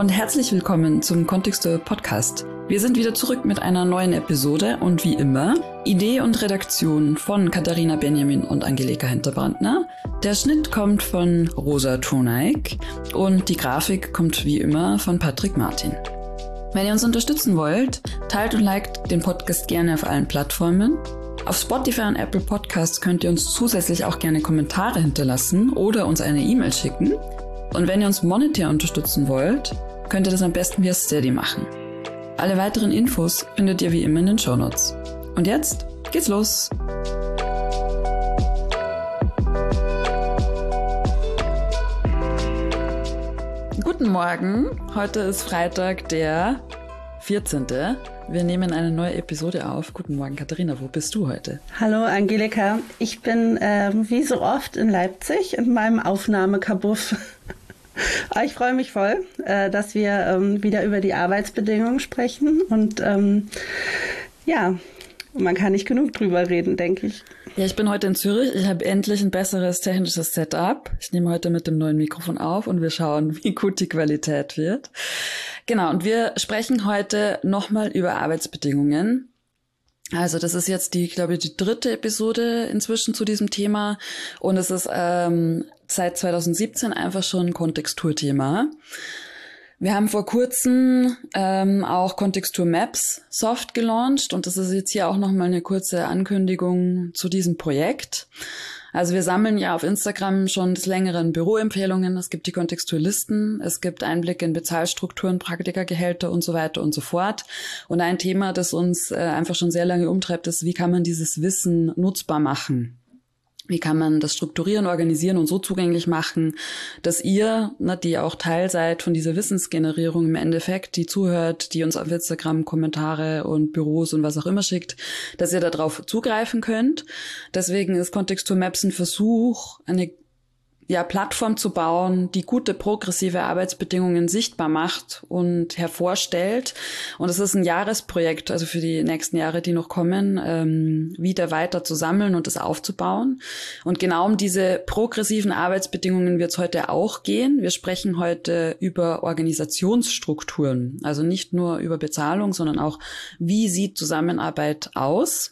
und herzlich willkommen zum Kontextur Podcast. Wir sind wieder zurück mit einer neuen Episode und wie immer Idee und Redaktion von Katharina Benjamin und Angelika Hinterbrandner. Der Schnitt kommt von Rosa Toneik und die Grafik kommt wie immer von Patrick Martin. Wenn ihr uns unterstützen wollt, teilt und liked den Podcast gerne auf allen Plattformen. Auf Spotify und Apple Podcasts könnt ihr uns zusätzlich auch gerne Kommentare hinterlassen oder uns eine E-Mail schicken. Und wenn ihr uns monetär unterstützen wollt, könnt ihr das am besten via Steady machen. Alle weiteren Infos findet ihr wie immer in den Shownotes. Und jetzt geht's los! Guten Morgen, heute ist Freitag, der 14. Wir nehmen eine neue Episode auf. Guten Morgen, Katharina, wo bist du heute? Hallo, Angelika. Ich bin wie so oft in Leipzig in meinem Aufnahmekabuff. Ich freue mich voll, dass wir wieder über die Arbeitsbedingungen sprechen. Und man kann nicht genug drüber reden, denke ich. Ja, ich bin heute in Zürich. Ich habe endlich ein besseres technisches Setup. Ich nehme heute mit dem neuen Mikrofon auf und wir schauen, wie gut die Qualität wird. Genau, und wir sprechen heute nochmal über Arbeitsbedingungen. Also das ist jetzt die dritte Episode inzwischen zu diesem Thema und es ist seit 2017 einfach schon ein Kontexturthema. Wir haben vor kurzem auch Kontextur Maps Soft gelauncht und das ist jetzt hier auch nochmal eine kurze Ankündigung zu diesem Projekt. Also wir sammeln ja auf Instagram schon des Längeren Büroempfehlungen, es gibt die Kontexturlisten, es gibt Einblicke in Bezahlstrukturen, Praktikergehälter und so weiter und so fort. Und ein Thema, das uns einfach schon sehr lange umtreibt, ist, wie kann man dieses Wissen nutzbar machen? Wie kann man das strukturieren, organisieren und so zugänglich machen, dass ihr, die auch Teil seid von dieser Wissensgenerierung im Endeffekt, die zuhört, die uns auf Instagram Kommentare und Büros und was auch immer schickt, dass ihr darauf zugreifen könnt. Deswegen ist Kontextur Maps ein Versuch, eine Plattform zu bauen, die gute progressive Arbeitsbedingungen sichtbar macht und hervorstellt. Und es ist ein Jahresprojekt, also für die nächsten Jahre, die noch kommen, wieder weiter zu sammeln und es aufzubauen. Und genau um diese progressiven Arbeitsbedingungen wird es heute auch gehen. Wir sprechen heute über Organisationsstrukturen, also nicht nur über Bezahlung, sondern auch, wie sieht Zusammenarbeit aus?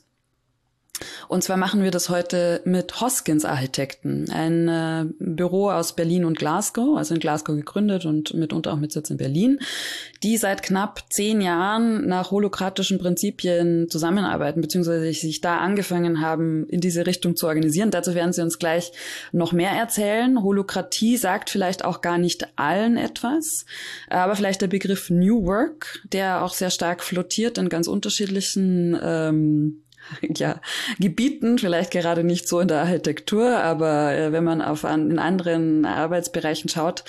Und zwar machen wir das heute mit Hoskins Architekten, ein Büro aus Berlin und Glasgow, also in Glasgow gegründet und mitunter auch mit Sitz in Berlin, die seit knapp 10 Jahren nach holokratischen Prinzipien zusammenarbeiten, beziehungsweise sich da angefangen haben, in diese Richtung zu organisieren. Dazu werden sie uns gleich noch mehr erzählen. Holokratie sagt vielleicht auch gar nicht allen etwas, aber vielleicht der Begriff New Work, der auch sehr stark flottiert in ganz unterschiedlichen Gebieten, vielleicht gerade nicht so in der Architektur, aber wenn man in anderen Arbeitsbereichen schaut,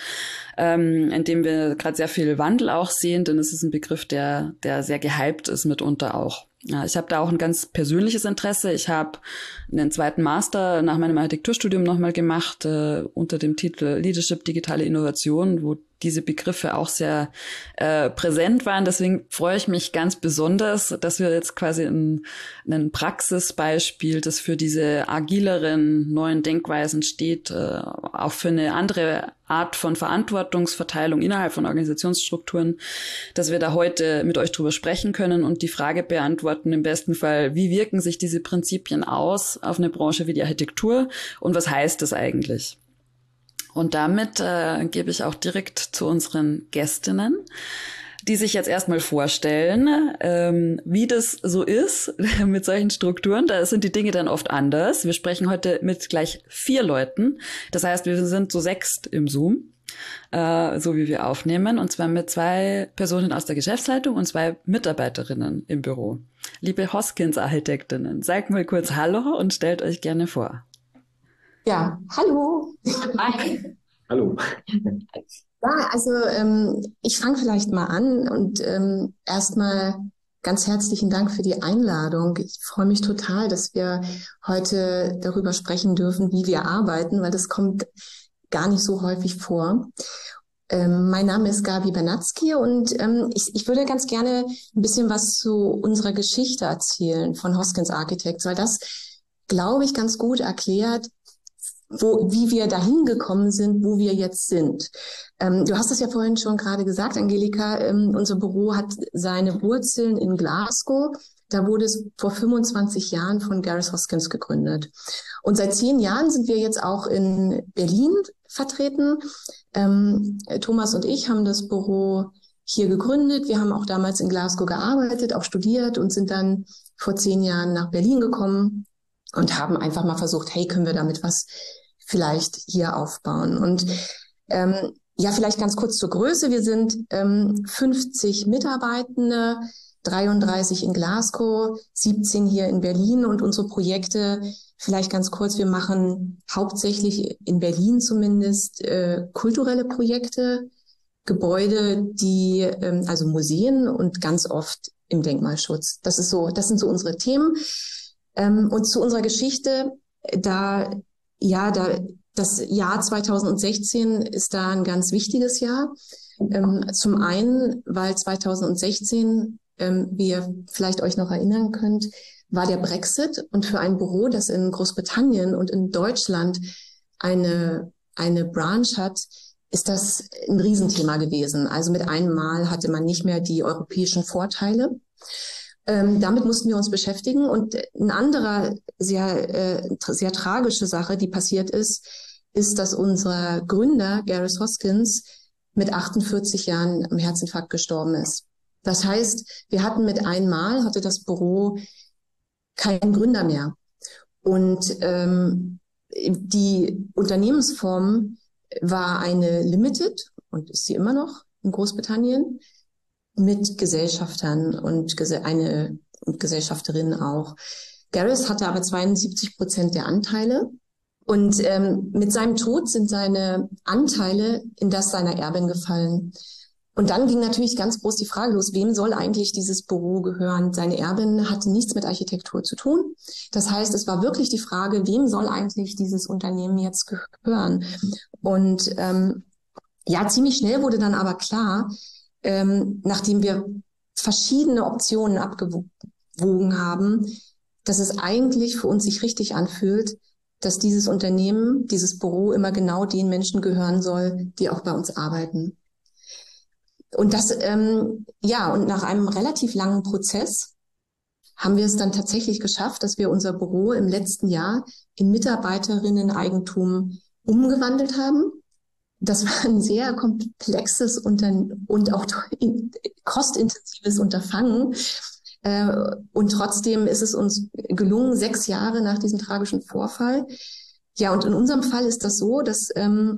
in dem wir gerade sehr viel Wandel auch sehen, dann ist es ein Begriff, der sehr gehypt ist mitunter auch. Ja, ich habe da auch ein ganz persönliches Interesse. Ich habe einen zweiten Master nach meinem Architekturstudium nochmal gemacht, unter dem Titel Leadership Digitale Innovation, wo diese Begriffe auch sehr präsent waren. Deswegen freue ich mich ganz besonders, dass wir jetzt quasi ein Praxisbeispiel, das für diese agileren neuen Denkweisen steht, auch für eine andere Art von Verantwortungsverteilung innerhalb von Organisationsstrukturen, dass wir da heute mit euch drüber sprechen können und die Frage beantworten, im besten Fall, wie wirken sich diese Prinzipien aus auf eine Branche wie die Architektur und was heißt das eigentlich? Und damit gebe ich auch direkt zu unseren Gästinnen, die sich jetzt erstmal vorstellen, wie das so ist mit solchen Strukturen. Da sind die Dinge dann oft anders. Wir sprechen heute mit gleich 4 Leuten. Das heißt, wir sind zu 6 im Zoom, so wie wir aufnehmen. Und zwar mit 2 Personen aus der Geschäftsleitung und 2 Mitarbeiterinnen im Büro. Liebe Hoskins-Architektinnen, sagt mal kurz Hallo und stellt euch gerne vor. Ja, hallo. Hi. Hallo. Ja, also ich fange vielleicht mal an und erstmal ganz herzlichen Dank für die Einladung. Ich freue mich total, dass wir heute darüber sprechen dürfen, wie wir arbeiten, weil das kommt gar nicht so häufig vor. Mein Name ist Gabi Bernatzky und ich würde ganz gerne ein bisschen was zu unserer Geschichte erzählen von Hoskins Architects, weil das, glaube ich, ganz gut erklärt, wie wir dahin gekommen sind, wo wir jetzt sind. Du hast es ja vorhin schon gerade gesagt, Angelika, unser Büro hat seine Wurzeln in Glasgow. Da wurde es vor 25 Jahren von Gareth Hoskins gegründet. Und seit 10 Jahren sind wir jetzt auch in Berlin vertreten. Thomas und ich haben das Büro hier gegründet. Wir haben auch damals in Glasgow gearbeitet, auch studiert und sind dann vor 10 Jahren nach Berlin gekommen und haben einfach mal versucht, hey, können wir damit was vielleicht hier aufbauen? Und ja, vielleicht ganz kurz zur Größe. Wir sind 50 Mitarbeitende, 33 in Glasgow, 17 hier in Berlin und unsere Projekte, vielleicht ganz kurz, wir machen hauptsächlich in Berlin zumindest kulturelle Projekte, Gebäude, die also Museen und ganz oft im Denkmalschutz. Das sind so unsere Themen. Und zu unserer Geschichte, das Jahr 2016 ist da ein ganz wichtiges Jahr. Zum einen, weil 2016, wie ihr vielleicht euch noch erinnern könnt, war der Brexit, und für ein Büro, das in Großbritannien und in Deutschland eine Branch hat, ist das ein Riesenthema gewesen. Also mit einem Mal hatte man nicht mehr die europäischen Vorteile. Damit mussten wir uns beschäftigen. Und eine andere sehr tragische Sache, die passiert ist, dass unser Gründer, Gareth Hoskins, mit 48 Jahren am Herzinfarkt gestorben ist. Das heißt, wir hatten mit einmal, hatte das Büro keinen Gründer mehr. Und die Unternehmensform war eine Limited und ist sie immer noch in Großbritannien mit Gesellschaftern und eine Gesellschafterin auch. Gareth hatte aber 72% der Anteile. Und mit seinem Tod sind seine Anteile in das seiner Erbin gefallen. Und dann ging natürlich ganz groß die Frage los, wem soll eigentlich dieses Büro gehören? Seine Erbin hatte nichts mit Architektur zu tun. Das heißt, es war wirklich die Frage, wem soll eigentlich dieses Unternehmen jetzt gehören? Und ziemlich schnell wurde dann aber klar, nachdem wir verschiedene Optionen abgewogen haben, dass es eigentlich für uns sich richtig anfühlt, dass dieses Unternehmen, dieses Büro immer genau den Menschen gehören soll, die auch bei uns arbeiten. Und und nach einem relativ langen Prozess haben wir es dann tatsächlich geschafft, dass wir unser Büro im letzten Jahr in Mitarbeiterinnen-Eigentum umgewandelt haben. Das war ein sehr komplexes und auch kostintensives Unterfangen. Und trotzdem ist es uns gelungen, 6 Jahre nach diesem tragischen Vorfall. Ja, und in unserem Fall ist das so, dass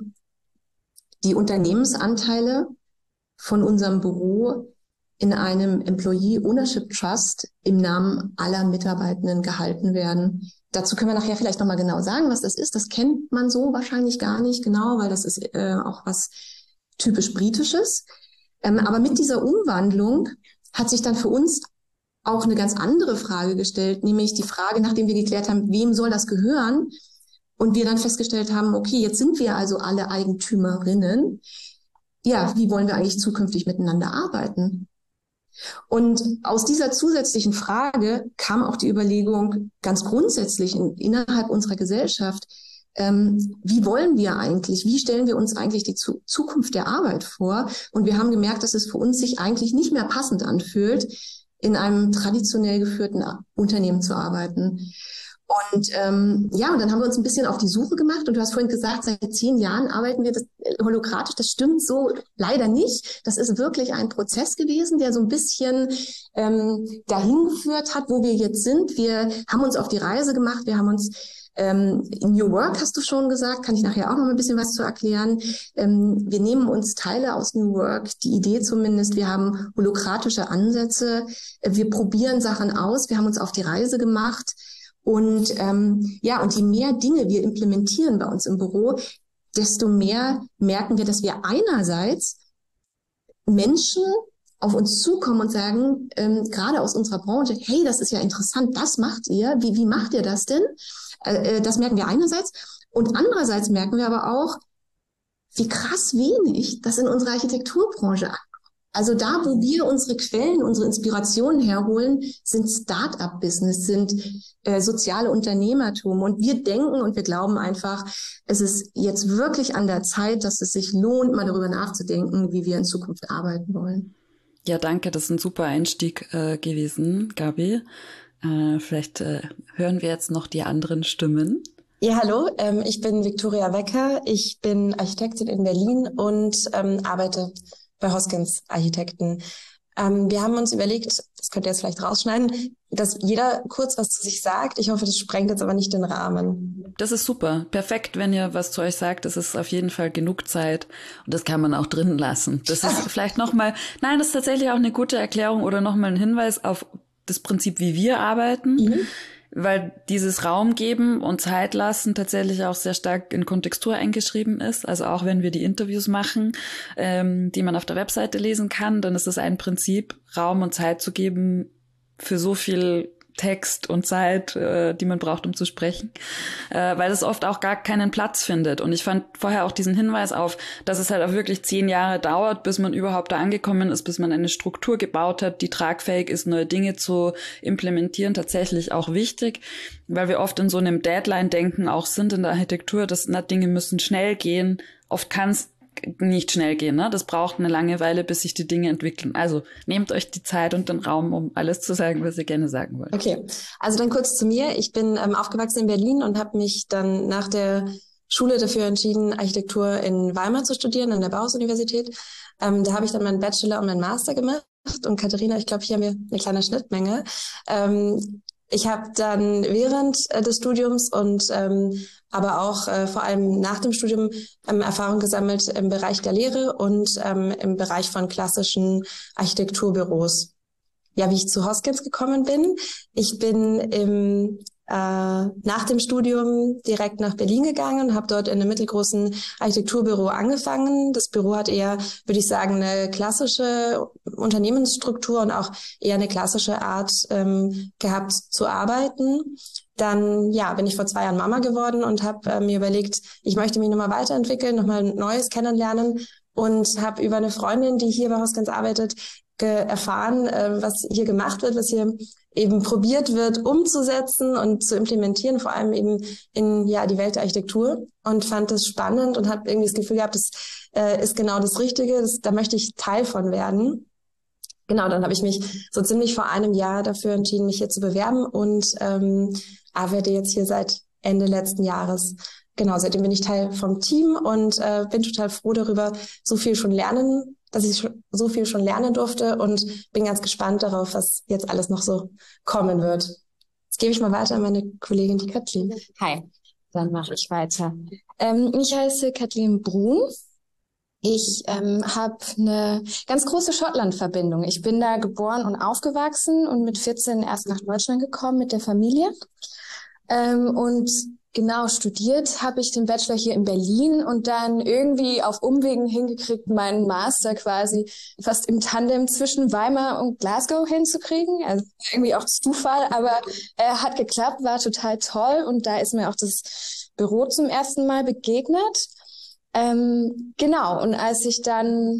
die Unternehmensanteile von unserem Büro in einem Employee Ownership Trust im Namen aller Mitarbeitenden gehalten werden. Dazu können wir nachher vielleicht nochmal genau sagen, was das ist. Das kennt man so wahrscheinlich gar nicht genau, weil das ist auch was typisch Britisches. Aber mit dieser Umwandlung hat sich dann für uns auch eine ganz andere Frage gestellt, nämlich die Frage, nachdem wir geklärt haben, wem soll das gehören? Und wir dann festgestellt haben, okay, jetzt sind wir also alle Eigentümerinnen. Ja, wie wollen wir eigentlich zukünftig miteinander arbeiten? Und aus dieser zusätzlichen Frage kam auch die Überlegung ganz grundsätzlich innerhalb unserer Gesellschaft, wie wollen wir eigentlich, wie stellen wir uns eigentlich die Zukunft der Arbeit vor? Und wir haben gemerkt, dass es für uns sich eigentlich nicht mehr passend anfühlt, in einem traditionell geführten Unternehmen zu arbeiten. Und und dann haben wir uns ein bisschen auf die Suche gemacht. Und du hast vorhin gesagt, seit 10 Jahren arbeiten wir das holokratisch. Das stimmt so leider nicht. Das ist wirklich ein Prozess gewesen, der so ein bisschen dahin geführt hat, wo wir jetzt sind. Wir haben uns auf die Reise gemacht. Wir haben uns New Work, hast du schon gesagt, kann ich nachher auch noch ein bisschen was zu erklären. Wir nehmen uns Teile aus New Work, die Idee zumindest. Wir haben holokratische Ansätze. Wir probieren Sachen aus. Wir haben uns auf die Reise gemacht. Und und je mehr Dinge wir implementieren bei uns im Büro, desto mehr merken wir, dass wir einerseits Menschen auf uns zukommen und sagen, gerade aus unserer Branche, hey, das ist ja interessant, das macht ihr, wie macht ihr das denn? Das merken wir einerseits. Und andererseits merken wir aber auch, wie krass wenig das in unserer Architekturbranche ankommt. Also da, wo wir unsere Quellen, unsere Inspirationen herholen, sind Start-up-Business, sind soziale Unternehmertum. Und wir denken und wir glauben einfach, es ist jetzt wirklich an der Zeit, dass es sich lohnt, mal darüber nachzudenken, wie wir in Zukunft arbeiten wollen. Ja, danke, das ist ein super Einstieg gewesen, Gabi. Vielleicht hören wir jetzt noch die anderen Stimmen. Ja, hallo, ich bin Viktoria Wecker. Ich bin Architektin in Berlin und arbeite bei Hoskins Architekten. Wir haben uns überlegt, das könnt ihr jetzt vielleicht rausschneiden, dass jeder kurz was zu sich sagt. Ich hoffe, das sprengt jetzt aber nicht den Rahmen. Das ist super. Perfekt, wenn ihr was zu euch sagt. Das ist auf jeden Fall genug Zeit und das kann man auch drin lassen. Das ist vielleicht nochmal, nein, das ist tatsächlich auch eine gute Erklärung oder nochmal ein Hinweis auf das Prinzip, wie wir arbeiten. Mhm. Weil dieses Raum geben und Zeit lassen tatsächlich auch sehr stark in Kontextur eingeschrieben ist. Also auch wenn wir die Interviews machen, die man auf der Webseite lesen kann, dann ist es ein Prinzip, Raum und Zeit zu geben für so viel Text und Zeit, die man braucht, um zu sprechen, weil es oft auch gar keinen Platz findet. Und ich fand vorher auch diesen Hinweis auf, dass es halt auch wirklich 10 Jahre dauert, bis man überhaupt da angekommen ist, bis man eine Struktur gebaut hat, die tragfähig ist, neue Dinge zu implementieren, tatsächlich auch wichtig, weil wir oft in so einem Deadline-Denken auch sind in der Architektur, dass Dinge müssen schnell gehen. Oft kann es nicht schnell gehen, ne? Das braucht eine lange Weile, bis sich die Dinge entwickeln. Also nehmt euch die Zeit und den Raum, um alles zu sagen, was ihr gerne sagen wollt. Okay, also dann kurz zu mir. Ich bin aufgewachsen in Berlin und habe mich dann nach der Schule dafür entschieden, Architektur in Weimar zu studieren, an der Bauhaus-Universität. Da habe ich dann meinen Bachelor und meinen Master gemacht. Und Katharina, ich glaube, hier haben wir eine kleine Schnittmenge. Ich habe dann während des Studiums und aber auch vor allem nach dem Studium Erfahrung gesammelt im Bereich der Lehre und im Bereich von klassischen Architekturbüros. Ja, wie ich zu Hoskins gekommen bin. Ich bin nach dem Studium direkt nach Berlin gegangen und habe dort in einem mittelgroßen Architekturbüro angefangen. Das Büro hat eher, würde ich sagen, eine klassische Unternehmensstruktur und auch eher eine klassische Art gehabt zu arbeiten. Dann bin ich vor 2 Jahren Mama geworden und habe mir überlegt, ich möchte mich nochmal weiterentwickeln, nochmal Neues kennenlernen und habe über eine Freundin, die hier bei Hoskins arbeitet, erfahren, was hier gemacht wird, was hier eben probiert wird umzusetzen und zu implementieren, vor allem eben in die Welt der Architektur, und fand das spannend und habe irgendwie das Gefühl gehabt, das ist genau das Richtige, da möchte ich Teil von werden. Genau, dann habe ich mich so ziemlich vor einem Jahr dafür entschieden, mich hier zu bewerben und arbeite jetzt hier seit Ende letzten Jahres. Genau, seitdem bin ich Teil vom Team und bin total froh darüber, dass ich so viel schon lernen durfte und bin ganz gespannt darauf, was jetzt alles noch so kommen wird. Jetzt gebe ich mal weiter an meine Kollegin, die Kathleen. Hi, dann mache ich weiter. Ich heiße Kathleen Brun. Ich habe eine ganz große Schottland-Verbindung. Ich bin da geboren und aufgewachsen und mit 14 erst nach Deutschland gekommen mit der Familie. Und genau, studiert habe ich den Bachelor hier in Berlin und dann irgendwie auf Umwegen hingekriegt, meinen Master quasi fast im Tandem zwischen Weimar und Glasgow hinzukriegen. Also irgendwie auch Zufall, aber hat geklappt, war total toll und da ist mir auch das Büro zum ersten Mal begegnet. Genau, und als ich dann,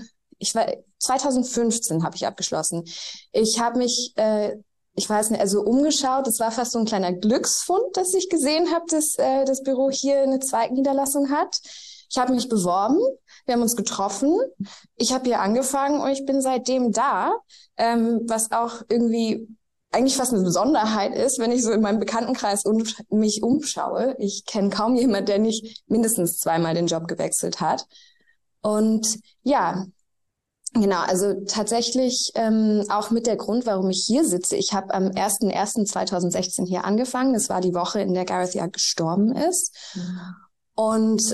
2015 habe ich abgeschlossen. Ich habe mich ich weiß nicht, also umgeschaut, das war fast so ein kleiner Glücksfund, dass ich gesehen habe, dass das Büro hier eine Zweigniederlassung hat. Ich habe mich beworben, wir haben uns getroffen, ich habe hier angefangen und ich bin seitdem da, was auch irgendwie eigentlich fast eine Besonderheit ist, wenn ich so in meinem Bekanntenkreis mich umschaue. Ich kenne kaum jemanden, der nicht mindestens 2-mal den Job gewechselt hat. Und ja, genau, also tatsächlich auch mit der Grund, warum ich hier sitze. Ich habe am 01.01.2016 hier angefangen. Das war die Woche, in der Gareth Young gestorben ist. Mhm. Und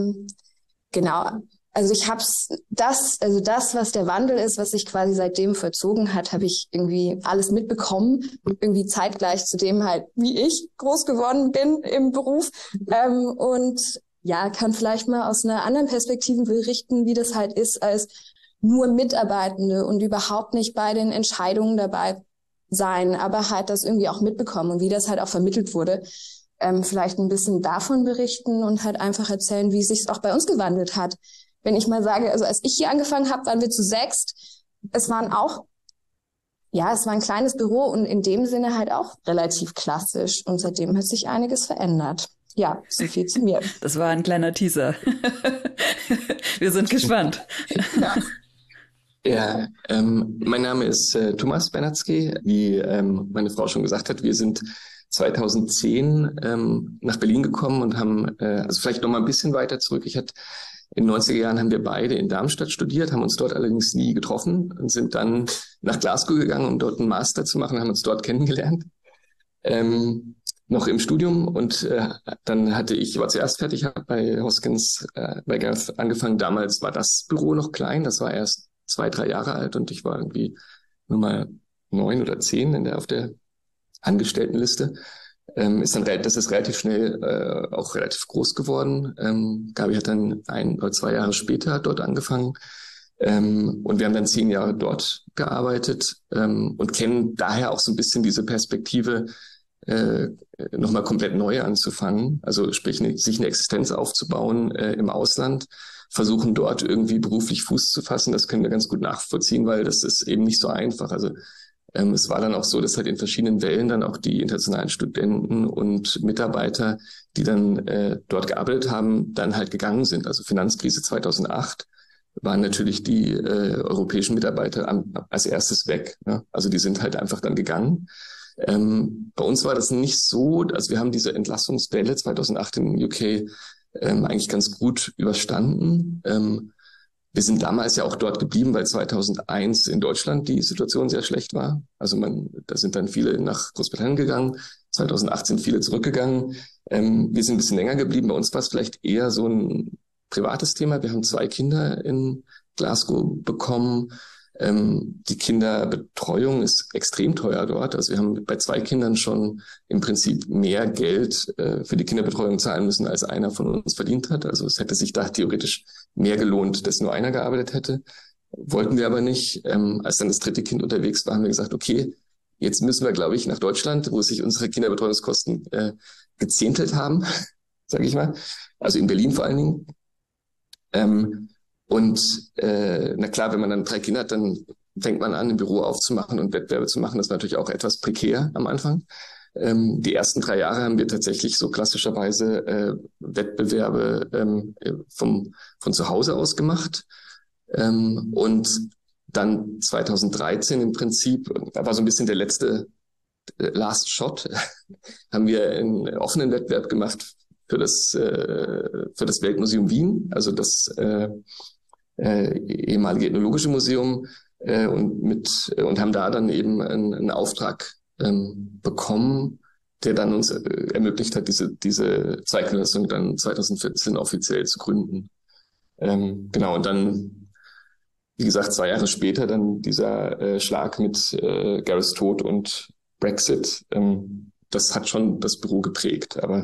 genau, also ich habe das, was der Wandel ist, was sich quasi seitdem vollzogen hat, habe ich irgendwie alles mitbekommen. Irgendwie zeitgleich zu dem halt, wie ich groß geworden bin im Beruf. Und ja, kann vielleicht mal aus einer anderen Perspektive berichten, wie das halt ist als nur Mitarbeitende und überhaupt nicht bei den Entscheidungen dabei sein, aber halt das irgendwie auch mitbekommen und wie das halt auch vermittelt wurde. Vielleicht ein bisschen davon berichten und halt einfach erzählen, wie es sich auch bei uns gewandelt hat. Wenn ich mal sage, also als ich hier angefangen habe, waren wir zu 6. es waren auch, ja, es war ein kleines Büro und in dem Sinne halt auch relativ klassisch. Und seitdem hat sich einiges verändert. Ja, so viel zu mir. Das war ein kleiner Teaser. Wir sind gespannt. Ja. Ja, mein Name ist Thomas Bernatzky. Wie meine Frau schon gesagt hat, wir sind 2010 nach Berlin gekommen und haben, also vielleicht noch mal ein bisschen weiter zurück. In den 90er Jahren haben wir beide in Darmstadt studiert, haben uns dort allerdings nie getroffen und sind dann nach Glasgow gegangen, um dort einen Master zu machen, haben uns dort kennengelernt. Noch im Studium und dann war zuerst fertig, habe bei Hoskins, bei Gareth angefangen. Damals war das Büro noch klein, das war erst 2-3 Jahre alt und ich war irgendwie Nummer 9 oder 10 auf der Angestelltenliste. Das ist relativ schnell auch relativ groß geworden. Gabi hat dann 1 oder 2 Jahre später dort angefangen. Und wir haben dann 10 Jahre dort gearbeitet und kennen daher auch so ein bisschen diese Perspektive, nochmal komplett neu anzufangen, also sprich sich eine Existenz aufzubauen im Ausland, versuchen dort irgendwie beruflich Fuß zu fassen. Das können wir ganz gut nachvollziehen, weil das ist eben nicht so einfach. Also es war dann auch so, dass halt in verschiedenen Wellen dann auch die internationalen Studenten und Mitarbeiter, die dann dort gearbeitet haben, dann halt gegangen sind. Also Finanzkrise 2008 waren natürlich die europäischen Mitarbeiter als erstes weg. Ne? Also die sind halt einfach dann gegangen. Bei uns war das nicht so, also wir haben diese Entlassungswelle 2008 in UK eigentlich ganz gut überstanden. Wir sind damals ja auch dort geblieben, weil 2001 in Deutschland die Situation sehr schlecht war. Also da sind dann viele nach Großbritannien gegangen. 2008 sind viele zurückgegangen. Wir sind ein bisschen länger geblieben. Bei uns war es vielleicht eher so ein privates Thema. Wir haben 2 Kinder in Glasgow bekommen. Die Kinderbetreuung ist extrem teuer dort. Also wir haben bei 2 Kindern schon im Prinzip mehr Geld für die Kinderbetreuung zahlen müssen, als einer von uns verdient hat. Also es hätte sich da theoretisch mehr gelohnt, dass nur einer gearbeitet hätte. Wollten wir aber nicht. Als dann das 3. Kind unterwegs war, haben wir gesagt, okay, jetzt müssen wir, glaube ich, nach Deutschland, wo sich unsere Kinderbetreuungskosten gezehntelt haben, sage ich mal. Also in Berlin vor allen Dingen. Na klar, wenn man dann 3 Kinder hat, dann fängt man an, im Büro aufzumachen und Wettbewerbe zu machen. Das war natürlich auch etwas prekär am Anfang. Die ersten 3 Jahre haben wir tatsächlich so klassischerweise Wettbewerbe von zu Hause aus gemacht. Und dann 2013 im Prinzip, da war so ein bisschen der letzte Last Shot, haben wir einen offenen Wettbewerb gemacht für das Weltmuseum Wien, also das ehemalige Ethnologische Museum, und haben da dann eben einen Auftrag bekommen, der dann uns ermöglicht hat, diese Zweigniederlassung dann 2014 offiziell zu gründen. Genau, und dann, wie gesagt, 2 Jahre später dann dieser Schlag mit Gareths Tod und Brexit, das hat schon das Büro geprägt, aber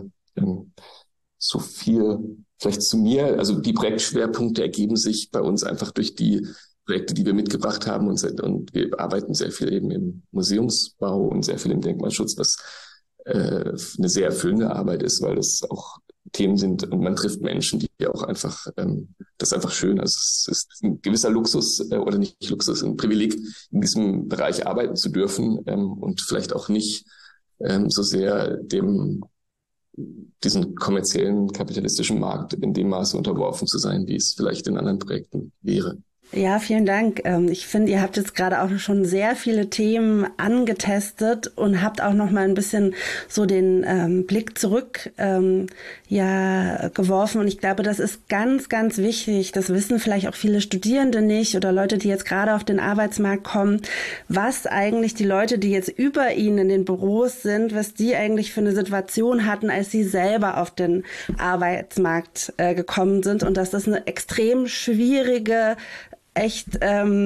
so viel vielleicht zu mir. Also die Projektschwerpunkte ergeben sich bei uns einfach durch die Projekte, die wir mitgebracht haben, und wir arbeiten sehr viel eben im Museumsbau und sehr viel im Denkmalschutz, was eine sehr erfüllende Arbeit ist, weil es auch Themen sind und man trifft Menschen, die auch einfach, das ist einfach schön. Also es ist ein gewisser Luxus oder nicht Luxus, ein Privileg, in diesem Bereich arbeiten zu dürfen und vielleicht auch nicht so sehr diesen kommerziellen kapitalistischen Markt in dem Maße unterworfen zu sein, wie es vielleicht in anderen Projekten wäre. Ja, vielen Dank. Ich finde, ihr habt jetzt gerade auch schon sehr viele Themen angetestet und habt auch noch mal ein bisschen so den Blick zurück geworfen. Und ich glaube, das ist ganz, ganz wichtig. Das wissen vielleicht auch viele Studierende nicht oder Leute, die jetzt gerade auf den Arbeitsmarkt kommen, was eigentlich die Leute, die jetzt über ihnen in den Büros sind, was die eigentlich für eine Situation hatten, als sie selber auf den Arbeitsmarkt gekommen sind, und dass das eine extrem schwierige echt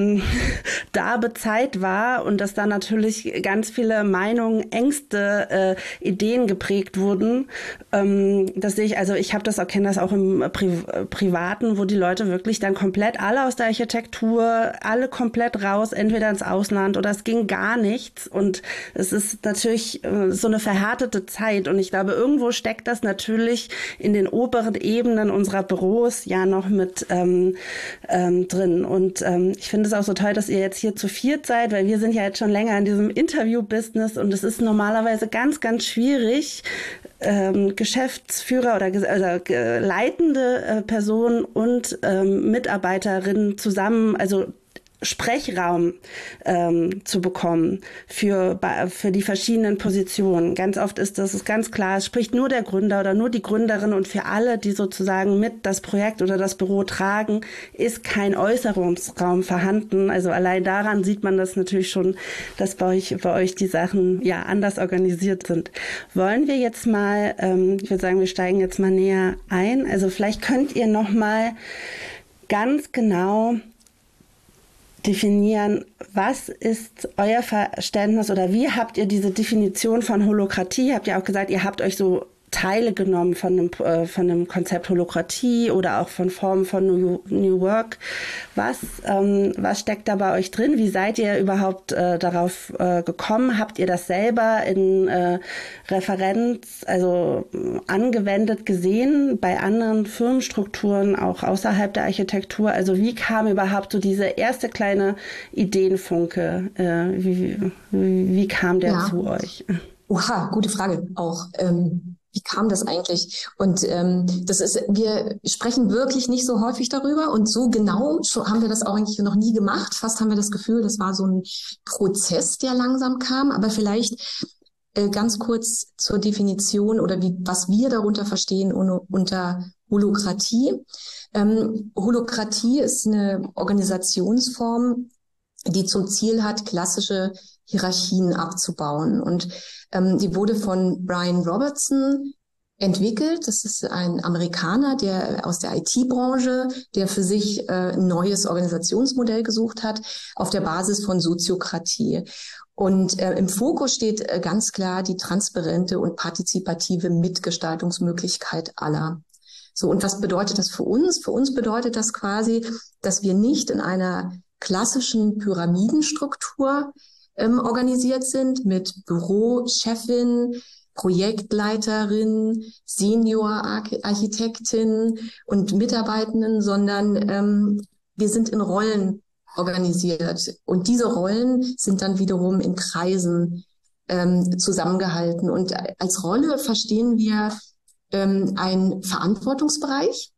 derbe Zeit war und dass da natürlich ganz viele Meinungen, Ängste, Ideen geprägt wurden. Das sehe ich, also ich kenne das auch im Privaten, wo die Leute wirklich dann komplett alle aus der Architektur, alle komplett raus, entweder ins Ausland oder es ging gar nichts. Und es ist natürlich so eine verhärtete Zeit. Und ich glaube, irgendwo steckt das natürlich in den oberen Ebenen unserer Büros ja noch mit drin. Und ich finde es auch so toll, dass ihr jetzt hier zu viert seid, weil wir sind ja jetzt schon länger in diesem Interview-Business und es ist normalerweise ganz, ganz schwierig, Geschäftsführer oder leitende Personen und Mitarbeiterinnen zusammen, also Sprechraum zu bekommen für die verschiedenen Positionen. Ganz oft ist das ganz klar, es spricht nur der Gründer oder nur die Gründerin und für alle, die sozusagen mit das Projekt oder das Büro tragen, ist kein Äußerungsraum vorhanden. Also allein daran sieht man das natürlich schon, dass bei euch die Sachen ja anders organisiert sind. Wollen wir jetzt mal, ich würde sagen, wir steigen jetzt mal näher ein. Also vielleicht könnt ihr noch mal ganz genau definieren, was ist euer Verständnis oder wie habt ihr diese Definition von Holokratie? Habt ihr auch gesagt, ihr habt euch so Teile genommen von dem Konzept Holokratie oder auch von Formen von New Work. Was steckt da bei euch drin? Wie seid ihr überhaupt darauf gekommen? Habt ihr das selber in Referenz, also angewendet gesehen bei anderen Firmenstrukturen, auch außerhalb der Architektur? Also wie kam überhaupt so diese erste kleine Ideenfunke? Wie kam der zu euch? Oha, gute Frage auch. Wie kam das eigentlich? Und wir sprechen wirklich nicht so häufig darüber und so genau haben wir das auch eigentlich noch nie gemacht. Fast haben wir das Gefühl, das war so ein Prozess, der langsam kam. Aber vielleicht ganz kurz zur Definition oder was wir darunter verstehen unter Holokratie. Holokratie ist eine Organisationsform, die zum Ziel hat, klassische Hierarchien abzubauen. Und die wurde von Brian Robertson entwickelt. Das ist ein Amerikaner, der aus der IT-Branche, der für sich ein neues Organisationsmodell gesucht hat, auf der Basis von Soziokratie. Und im Fokus steht ganz klar die transparente und partizipative Mitgestaltungsmöglichkeit aller. So, und was bedeutet das für uns? Für uns bedeutet das quasi, dass wir nicht in einer klassischen Pyramidenstruktur organisiert sind mit Bürochefin, Projektleiterin, Senior-Architektin und Mitarbeitenden, sondern wir sind in Rollen organisiert. Und diese Rollen sind dann wiederum in Kreisen zusammengehalten. Und als Rolle verstehen wir einen Verantwortungsbereich.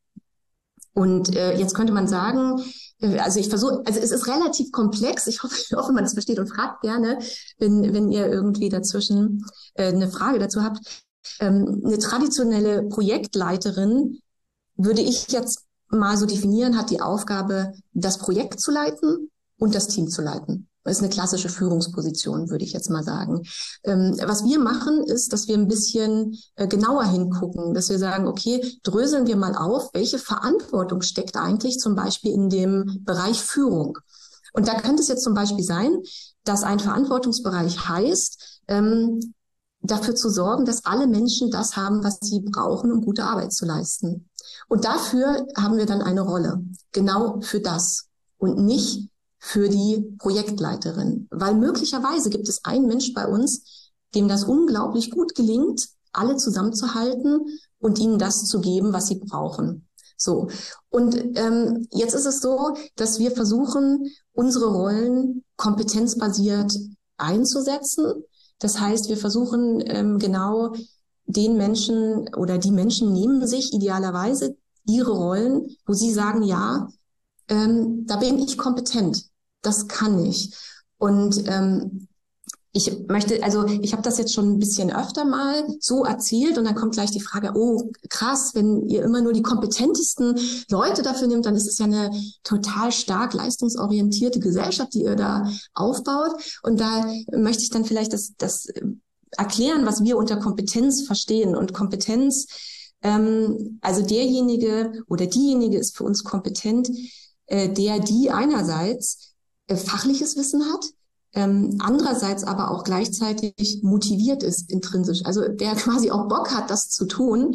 Und jetzt könnte man sagen, also es ist relativ komplex. Ich hoffe, man es versteht und fragt gerne, wenn ihr irgendwie dazwischen eine Frage dazu habt. Eine traditionelle Projektleiterin würde ich jetzt mal so definieren, hat die Aufgabe, das Projekt zu leiten und das Team zu leiten. Das ist eine klassische Führungsposition, würde ich jetzt mal sagen. Was wir machen, ist, dass wir ein bisschen genauer hingucken, dass wir sagen, okay, dröseln wir mal auf, welche Verantwortung steckt eigentlich zum Beispiel in dem Bereich Führung. Und da könnte es jetzt zum Beispiel sein, dass ein Verantwortungsbereich heißt, dafür zu sorgen, dass alle Menschen das haben, was sie brauchen, um gute Arbeit zu leisten. Und dafür haben wir dann eine Rolle, genau für das und nicht für die Projektleiterin. Weil möglicherweise gibt es einen Mensch bei uns, dem das unglaublich gut gelingt, alle zusammenzuhalten und ihnen das zu geben, was sie brauchen. So. Und jetzt ist es so, dass wir versuchen, unsere Rollen kompetenzbasiert einzusetzen. Das heißt, wir versuchen genau den Menschen oder die Menschen nehmen sich idealerweise ihre Rollen, wo sie sagen, ja, da bin ich kompetent. Das kann ich. Und ich habe das jetzt schon ein bisschen öfter mal so erzählt und dann kommt gleich die Frage, oh krass, wenn ihr immer nur die kompetentesten Leute dafür nehmt, dann ist es ja eine total stark leistungsorientierte Gesellschaft, die ihr da aufbaut. Und da möchte ich dann vielleicht das erklären, was wir unter Kompetenz verstehen. Und Kompetenz, also derjenige oder diejenige ist für uns kompetent, die einerseits fachliches Wissen hat, andererseits aber auch gleichzeitig motiviert ist intrinsisch, also der quasi auch Bock hat, das zu tun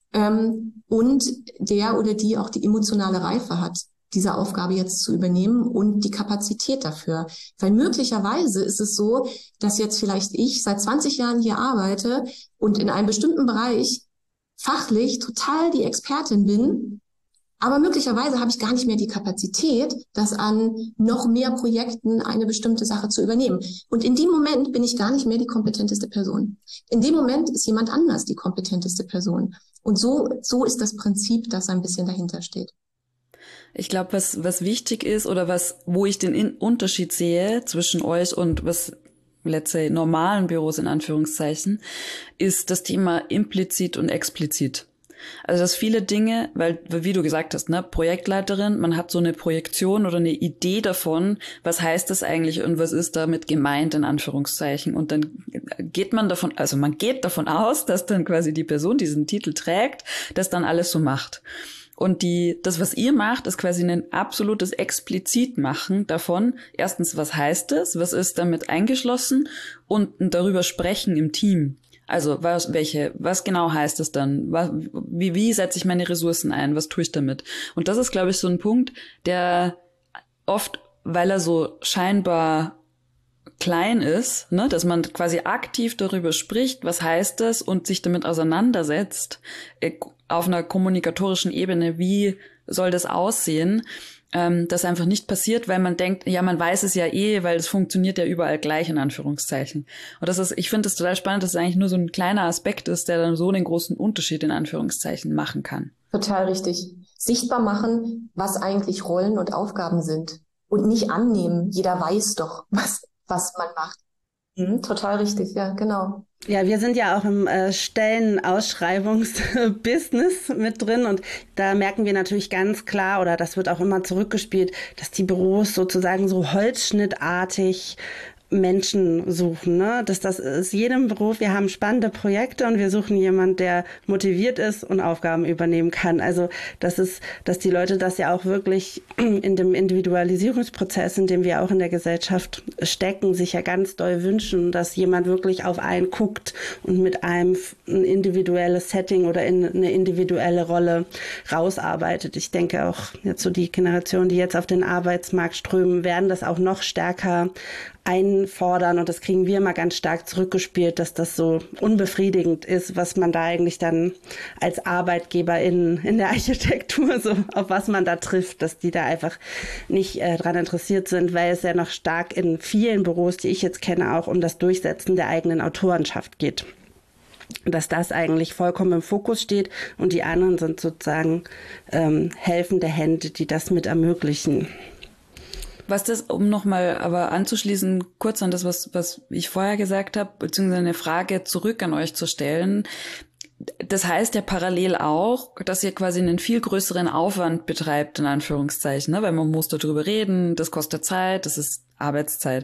und der oder die auch die emotionale Reife hat, diese Aufgabe jetzt zu übernehmen und die Kapazität dafür. Weil möglicherweise ist es so, dass jetzt vielleicht ich seit 20 Jahren hier arbeite und in einem bestimmten Bereich fachlich total die Expertin bin, Aber möglicherweise habe ich gar nicht mehr die Kapazität, das an noch mehr Projekten eine bestimmte Sache zu übernehmen. Und in dem Moment bin ich gar nicht mehr die kompetenteste Person. In dem Moment ist jemand anders die kompetenteste Person. Und so ist das Prinzip, das ein bisschen dahinter steht. Ich glaube, was wichtig ist oder wo ich den Unterschied sehe zwischen euch und was, let's say, normalen Büros in Anführungszeichen, ist das Thema implizit und explizit. Also dass viele Dinge, weil, wie du gesagt hast, ne, Projektleiterin, man hat so eine Projektion oder eine Idee davon, was heißt das eigentlich und was ist damit gemeint, in Anführungszeichen. Und dann geht man davon aus, dass dann quasi die Person, die diesen Titel trägt, das dann alles so macht. Und das, was ihr macht, ist quasi ein absolutes Explizitmachen davon. Erstens, was heißt es? Was ist damit eingeschlossen? Und darüber sprechen im Team. Also, was genau heißt es dann? Wie setze ich meine Ressourcen ein? Was tue ich damit? Und das ist, glaube ich, so ein Punkt, der oft, weil er so scheinbar klein ist, ne, dass man quasi aktiv darüber spricht, was heißt das und sich damit auseinandersetzt, auf einer kommunikatorischen Ebene, wie soll das aussehen, das einfach nicht passiert, weil man denkt, ja, man weiß es ja weil es funktioniert ja überall gleich, in Anführungszeichen. Und ich finde es total spannend, dass es eigentlich nur so ein kleiner Aspekt ist, der dann so den großen Unterschied, in Anführungszeichen, machen kann. Total richtig. Sichtbar machen, was eigentlich Rollen und Aufgaben sind. Und nicht annehmen, jeder weiß doch, was man macht. Total richtig, ja, genau. Ja, wir sind ja auch im Stellenausschreibungsbusiness mit drin und da merken wir natürlich ganz klar, oder das wird auch immer zurückgespielt, dass die Büros sozusagen so holzschnittartig Menschen suchen, ne? Das ist jedem Beruf. Wir haben spannende Projekte und wir suchen jemanden, der motiviert ist und Aufgaben übernehmen kann. Also dass die Leute das ja auch wirklich in dem Individualisierungsprozess, in dem wir auch in der Gesellschaft stecken, sich ja ganz doll wünschen, dass jemand wirklich auf einen guckt und mit einem ein individuelles Setting oder in eine individuelle Rolle rausarbeitet. Ich denke auch jetzt so die Generation, die jetzt auf den Arbeitsmarkt strömen, werden das auch noch stärker einfordern und das kriegen wir immer ganz stark zurückgespielt, dass das so unbefriedigend ist, was man da eigentlich dann als Arbeitgeber in der Architektur so, auf was man da trifft, dass die da einfach nicht dran interessiert sind, weil es ja noch stark in vielen Büros, die ich jetzt kenne, auch um das Durchsetzen der eigenen Autorenschaft geht. Dass das eigentlich vollkommen im Fokus steht und die anderen sind sozusagen helfende Hände, die das mit ermöglichen. Was das, um nochmal aber anzuschließen, kurz an das, was ich vorher gesagt habe, beziehungsweise eine Frage zurück an euch zu stellen. Das heißt ja parallel auch, dass ihr quasi einen viel größeren Aufwand betreibt, in Anführungszeichen, ne? Weil man muss darüber reden, das kostet Zeit, das ist Arbeitszeit.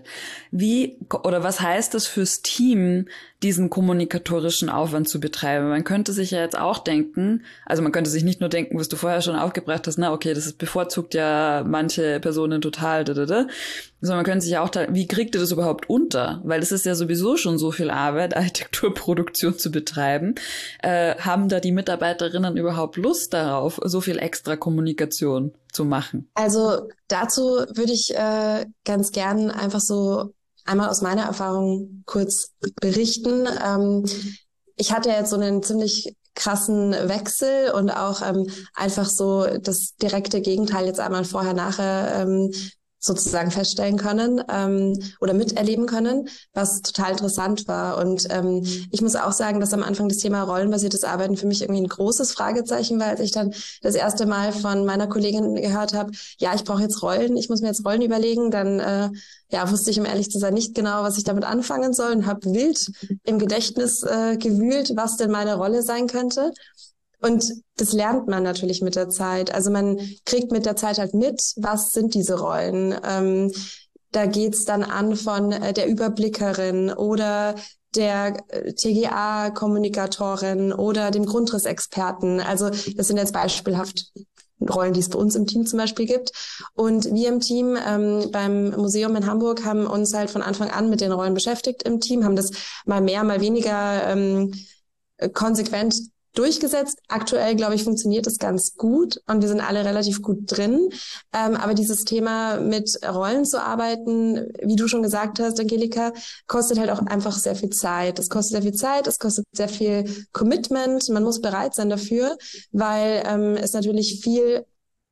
Was heißt das fürs Team, diesen kommunikatorischen Aufwand zu betreiben? Man könnte sich ja jetzt auch denken, also man könnte sich nicht nur denken, was du vorher schon aufgebracht hast, na okay, das ist bevorzugt ja manche Personen total, sondern man könnte sich ja auch, wie kriegt ihr das überhaupt unter? Weil es ist ja sowieso schon so viel Arbeit, Architekturproduktion zu betreiben. Haben da die Mitarbeiterinnen überhaupt Lust darauf, so viel extra Kommunikation zu machen? Also dazu würde ich ganz gern einfach so einmal aus meiner Erfahrung kurz berichten. Ich hatte jetzt so einen ziemlich krassen Wechsel und auch einfach so das direkte Gegenteil jetzt einmal vorher, nachher sozusagen feststellen können oder miterleben können, was total interessant war. Und ich muss auch sagen, dass am Anfang das Thema rollenbasiertes Arbeiten für mich irgendwie ein großes Fragezeichen war, als ich dann das erste Mal von meiner Kollegin gehört habe, ja, ich brauche jetzt Rollen, ich muss mir jetzt Rollen überlegen, dann wusste ich, um ehrlich zu sein, nicht genau, was ich damit anfangen soll und habe wild im Gedächtnis gewühlt, was denn meine Rolle sein könnte. Und das lernt man natürlich mit der Zeit. Also man kriegt mit der Zeit halt mit, was sind diese Rollen. Da geht's dann an von der Überblickerin oder der TGA-Kommunikatorin oder dem Grundrissexperten. Also das sind jetzt beispielhaft Rollen, die es bei uns im Team zum Beispiel gibt. Und wir im Team beim Museum in Hamburg haben uns halt von Anfang an mit den Rollen beschäftigt im Team, haben das mal mehr, mal weniger konsequent durchgesetzt. Aktuell, glaube ich, funktioniert es ganz gut und wir sind alle relativ gut drin. Aber dieses Thema mit Rollen zu arbeiten, wie du schon gesagt hast, Angelika, kostet halt auch einfach sehr viel Zeit. Es kostet sehr viel Zeit, es kostet sehr viel Commitment. Man muss bereit sein dafür, weil es natürlich viel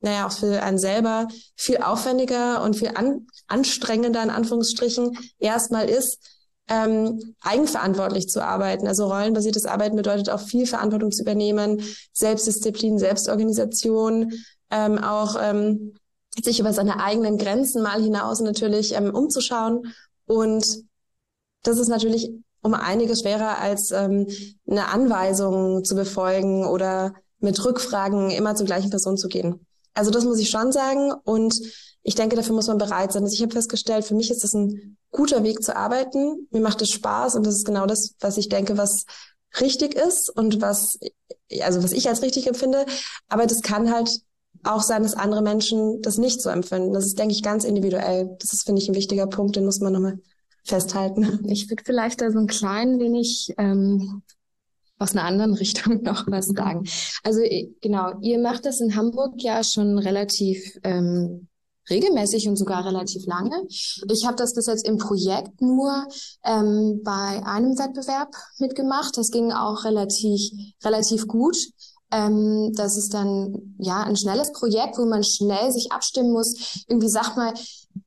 auch für einen selber viel aufwendiger und viel anstrengender, in Anführungsstrichen, erstmal ist, eigenverantwortlich zu arbeiten. Also rollenbasiertes Arbeiten bedeutet auch viel Verantwortung zu übernehmen, Selbstdisziplin, Selbstorganisation, auch sich über seine eigenen Grenzen mal hinaus natürlich umzuschauen. Und das ist natürlich um einiges schwerer als eine Anweisung zu befolgen oder mit Rückfragen immer zur gleichen Person zu gehen. Also das muss ich schon sagen. Und ich denke, dafür muss man bereit sein. Also ich habe festgestellt, für mich ist das ein guter Weg zu arbeiten. Mir macht es Spaß und das ist genau das, was ich denke, was richtig ist und was ich als richtig empfinde. Aber das kann halt auch sein, dass andere Menschen das nicht so empfinden. Das ist, denke ich, ganz individuell. Das ist, finde ich, ein wichtiger Punkt, den muss man nochmal festhalten. Ich würde vielleicht da so ein klein wenig aus einer anderen Richtung noch was sagen. Also genau, ihr macht das in Hamburg ja schon relativ regelmäßig und sogar relativ lange. Ich habe das bis jetzt im Projekt nur bei einem Wettbewerb mitgemacht. Das ging auch relativ gut. Das ist dann ja ein schnelles Projekt, wo man schnell sich abstimmen muss. Irgendwie sagt mal,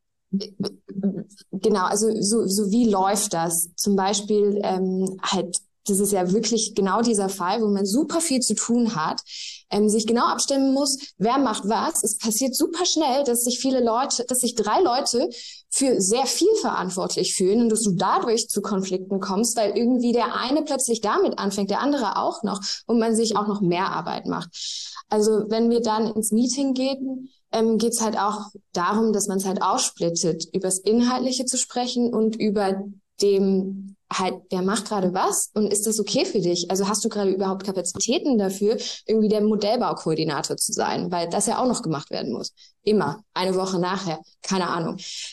genau, also so wie läuft das? Zum Beispiel das ist ja wirklich genau dieser Fall, wo man super viel zu tun hat, sich genau abstimmen muss, wer macht was. Es passiert super schnell, dass sich 3 Leute für sehr viel verantwortlich fühlen und dass du dadurch zu Konflikten kommst, weil irgendwie der eine plötzlich damit anfängt, der andere auch noch und man sich auch noch mehr Arbeit macht. Also wenn wir dann ins Meeting gehen, geht's halt auch darum, dass man es halt aufsplittet, über das Inhaltliche zu sprechen und über dem halt, wer macht gerade was und ist das okay für dich? Also hast du gerade überhaupt Kapazitäten dafür, irgendwie der Modellbaukoordinator zu sein, weil das ja auch noch gemacht werden muss. Immer, eine Woche nachher, keine Ahnung.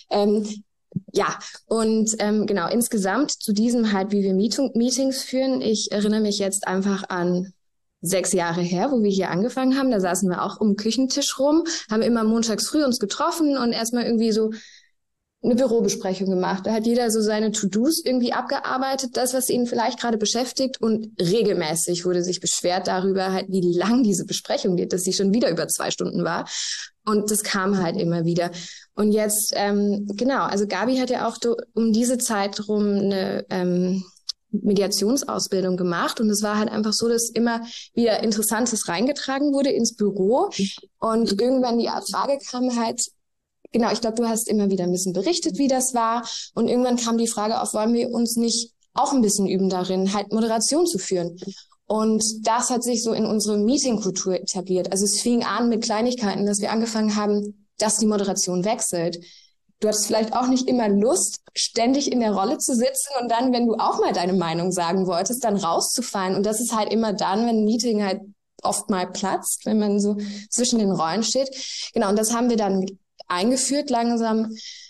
Ja, und genau, insgesamt zu diesem halt, wie wir Meetings führen, ich erinnere mich jetzt einfach an 6 Jahre her, wo wir hier angefangen haben, da saßen wir auch um den Küchentisch rum, haben immer montags früh uns getroffen und erstmal irgendwie so eine Bürobesprechung gemacht. Da hat jeder so seine To-Dos irgendwie abgearbeitet, das, was ihn vielleicht gerade beschäftigt und regelmäßig wurde sich beschwert darüber halt, wie lang diese Besprechung geht, dass sie schon wieder über 2 Stunden war und das kam halt immer wieder. Und jetzt, genau, also Gabi hat ja auch um diese Zeit rum eine Mediationsausbildung gemacht und es war halt einfach so, dass immer wieder Interessantes reingetragen wurde ins Büro und irgendwann die Frage kam halt, genau, ich glaube, du hast immer wieder ein bisschen berichtet, wie das war und irgendwann kam die Frage auf, wollen wir uns nicht auch ein bisschen üben darin, halt Moderation zu führen. Und das hat sich so in unsere Meetingkultur etabliert. Also es fing an mit Kleinigkeiten, dass wir angefangen haben, dass die Moderation wechselt. Du hattest vielleicht auch nicht immer Lust, ständig in der Rolle zu sitzen und dann, wenn du auch mal deine Meinung sagen wolltest, dann rauszufallen. Und das ist halt immer dann, wenn ein Meeting halt oft mal platzt, wenn man so zwischen den Rollen steht. Genau, und das haben wir dann eingeführt langsam.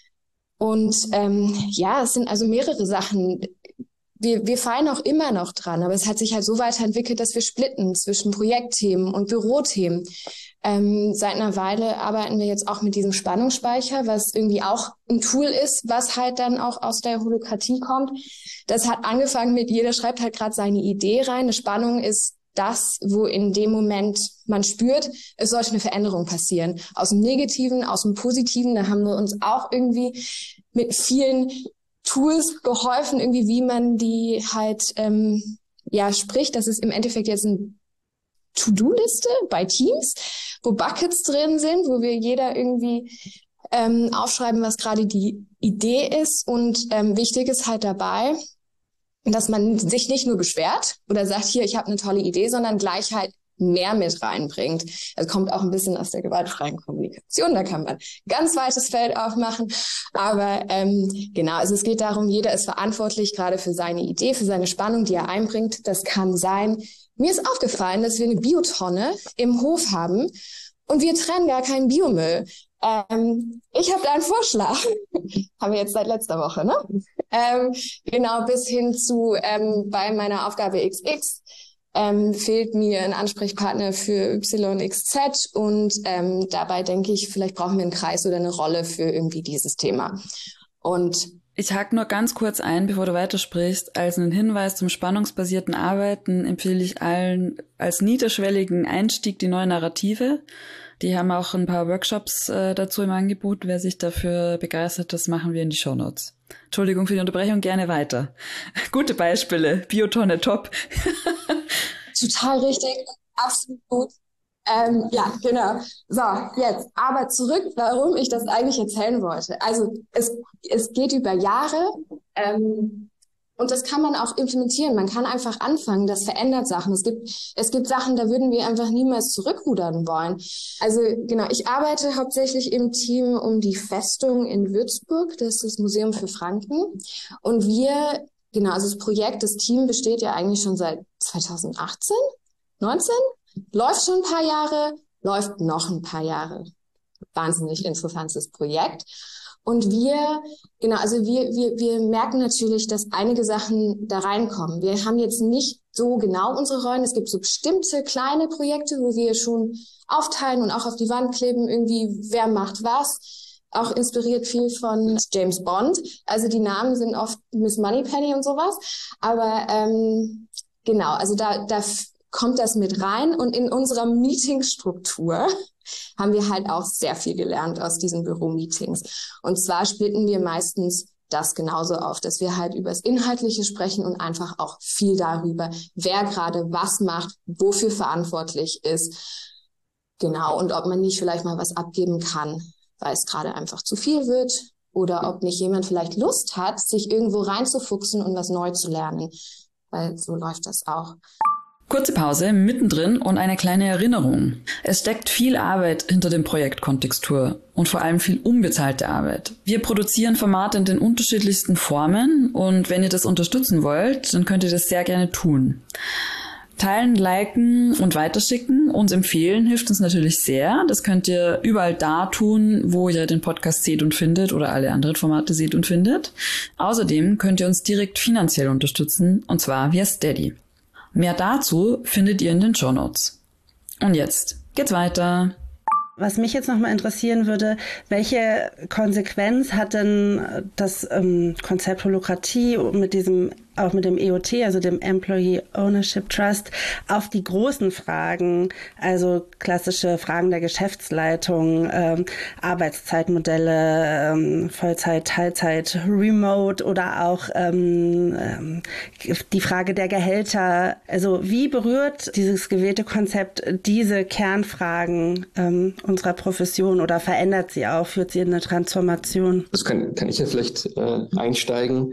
Und ja, es sind also mehrere Sachen. Wir fallen auch immer noch dran, aber es hat sich halt so weiterentwickelt, dass wir splitten zwischen Projektthemen und Bürothemen. Seit einer Weile arbeiten wir jetzt auch mit diesem Spannungsspeicher, was irgendwie auch ein Tool ist, was halt dann auch aus der Holokratie kommt. Das hat angefangen mit, jeder schreibt halt gerade seine Idee rein. Eine Spannung ist das, wo in dem Moment man spürt, es sollte eine Veränderung passieren. Aus dem Negativen, aus dem Positiven, da haben wir uns auch irgendwie mit vielen Tools geholfen, irgendwie wie man die halt spricht. Das ist im Endeffekt jetzt ein To-Do-Liste bei Teams, wo Buckets drin sind, wo wir jeder irgendwie aufschreiben, was gerade die Idee ist. Und wichtig ist halt dabei, dass man sich nicht nur beschwert oder sagt, hier, ich habe eine tolle Idee, sondern gleich halt mehr mit reinbringt. Das kommt auch ein bisschen aus der gewaltfreien Kommunikation, da kann man ganz weites Feld aufmachen. Aber genau, also es geht darum, jeder ist verantwortlich gerade für seine Idee, für seine Spannung, die er einbringt. Das kann sein, mir ist aufgefallen, dass wir eine Biotonne im Hof haben und wir trennen gar keinen Biomüll. Ich habe da einen Vorschlag. Haben wir jetzt seit letzter Woche, ne? Genau, bis hin zu bei meiner Aufgabe XX fehlt mir ein Ansprechpartner für YXZ und dabei denke ich, vielleicht brauchen wir einen Kreis oder eine Rolle für irgendwie dieses Thema. Und Ich hake nur ganz kurz ein, bevor du weitersprichst. Als einen Hinweis zum spannungsbasierten Arbeiten empfehle ich allen als niederschwelligen Einstieg die neue Narrative. Die haben auch ein paar Workshops dazu im Angebot. Wer sich dafür begeistert, das machen wir in die Shownotes. Entschuldigung für die Unterbrechung, gerne weiter. Gute Beispiele, Biotonne top. Total richtig, absolut gut. Ja, genau. So, jetzt aber zurück, warum ich das eigentlich erzählen wollte. Also es geht über Jahre und das kann man auch implementieren. Man kann einfach anfangen, das verändert Sachen. Es gibt Sachen, da würden wir einfach niemals zurückrudern wollen. Also genau, ich arbeite hauptsächlich im Team um die Festung in Würzburg, das ist das Museum für Franken. Und genau, also das Team besteht ja eigentlich schon seit 2018, 19? Läuft schon ein paar Jahre, läuft noch ein paar Jahre. Wahnsinnig interessantes Projekt. Und wir merken natürlich, dass einige Sachen da reinkommen. Wir haben jetzt nicht so genau unsere Rollen. Es gibt so bestimmte kleine Projekte, wo wir schon aufteilen und auch auf die Wand kleben, irgendwie, wer macht was. Auch inspiriert viel von James Bond. Also die Namen sind oft Miss Moneypenny und sowas. Aber genau, also da kommt das mit rein und in unserer Meetingstruktur haben wir halt auch sehr viel gelernt aus diesen Büro-Meetings. Und zwar splitten wir meistens das genauso auf, dass wir halt über das Inhaltliche sprechen und einfach auch viel darüber, wer gerade was macht, wofür verantwortlich ist. Genau, und ob man nicht vielleicht mal was abgeben kann, weil es gerade einfach zu viel wird oder ob nicht jemand vielleicht Lust hat, sich irgendwo reinzufuchsen und was neu zu lernen, weil so läuft das auch. Kurze Pause, mittendrin und eine kleine Erinnerung. Es steckt viel Arbeit hinter dem Projekt Kontextur und vor allem viel unbezahlte Arbeit. Wir produzieren Formate in den unterschiedlichsten Formen und wenn ihr das unterstützen wollt, dann könnt ihr das sehr gerne tun. Teilen, liken und weiterschicken, uns empfehlen, hilft uns natürlich sehr. Das könnt ihr überall da tun, wo ihr den Podcast seht und findet oder alle anderen Formate seht und findet. Außerdem könnt ihr uns direkt finanziell unterstützen und zwar via Steady. Mehr dazu findet ihr in den Shownotes. Und jetzt geht's weiter. Was mich jetzt nochmal interessieren würde, welche Konsequenz hat denn das Konzept Holokratie auch mit dem EOT, also dem Employee Ownership Trust, auf die großen Fragen, also klassische Fragen der Geschäftsleitung, Arbeitszeitmodelle, Vollzeit, Teilzeit, Remote oder auch die Frage der Gehälter. Also wie berührt dieses gewählte Konzept diese Kernfragen unserer Profession oder verändert sie auch, führt sie in eine Transformation? Das kann ich ja vielleicht einsteigen.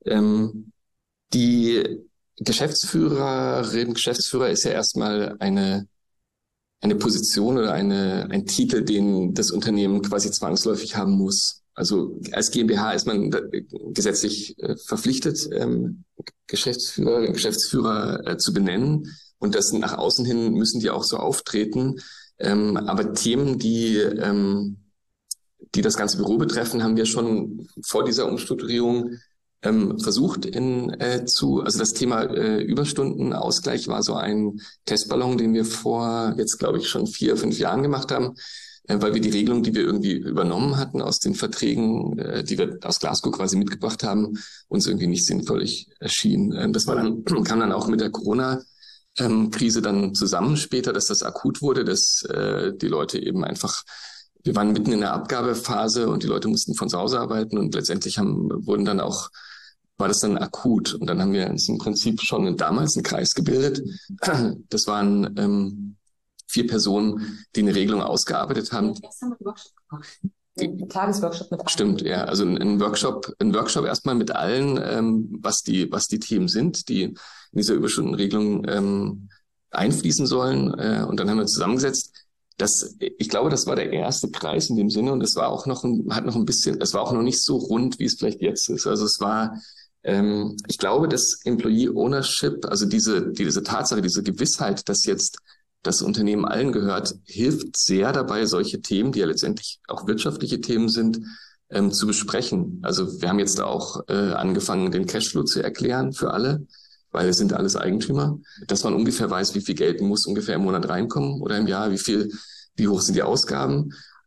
Die Geschäftsführer ist ja erstmal eine Position oder ein Titel, den das Unternehmen quasi zwangsläufig haben muss. Also als GmbH ist man gesetzlich verpflichtet, Geschäftsführer zu benennen. Und das nach außen hin müssen die auch so auftreten. Aber Themen, die das ganze Büro betreffen, haben wir schon vor dieser Umstrukturierung versucht also das Thema Überstundenausgleich war so ein Testballon, den wir vor jetzt glaube ich schon 4-5 Jahren gemacht haben, weil wir die Regelung, die wir irgendwie übernommen hatten aus den Verträgen, die wir aus Glasgow quasi mitgebracht haben, uns irgendwie nicht sinnvoll erschien. Das kam dann auch mit der Corona-Krise dann zusammen später, dass das akut wurde, dass die Leute eben einfach, wir waren mitten in der Abgabephase und die Leute mussten von zu Hause arbeiten und letztendlich war das dann akut. Und dann haben wir uns im Prinzip schon damals einen Kreis gebildet. Das waren 4 Personen, die eine Regelung ausgearbeitet haben. Ein Tagesworkshop mit allen. Stimmt, ja. Also ein Workshop erstmal mit allen, was die Themen sind, die in dieser Überstundenregelung einfließen sollen. Und dann haben wir zusammengesetzt. Ich glaube, das war der erste Kreis in dem Sinne und es war auch es war auch noch nicht so rund, wie es vielleicht jetzt ist. Also es war, ich glaube, das Employee Ownership, also diese Tatsache, diese Gewissheit, dass jetzt das Unternehmen allen gehört, hilft sehr dabei, solche Themen, die ja letztendlich auch wirtschaftliche Themen sind, zu besprechen. Also wir haben jetzt auch angefangen, den Cashflow zu erklären für alle, weil es sind alles Eigentümer, dass man ungefähr weiß, wie viel Geld muss ungefähr im Monat reinkommen oder im Jahr, wie hoch sind die Ausgaben.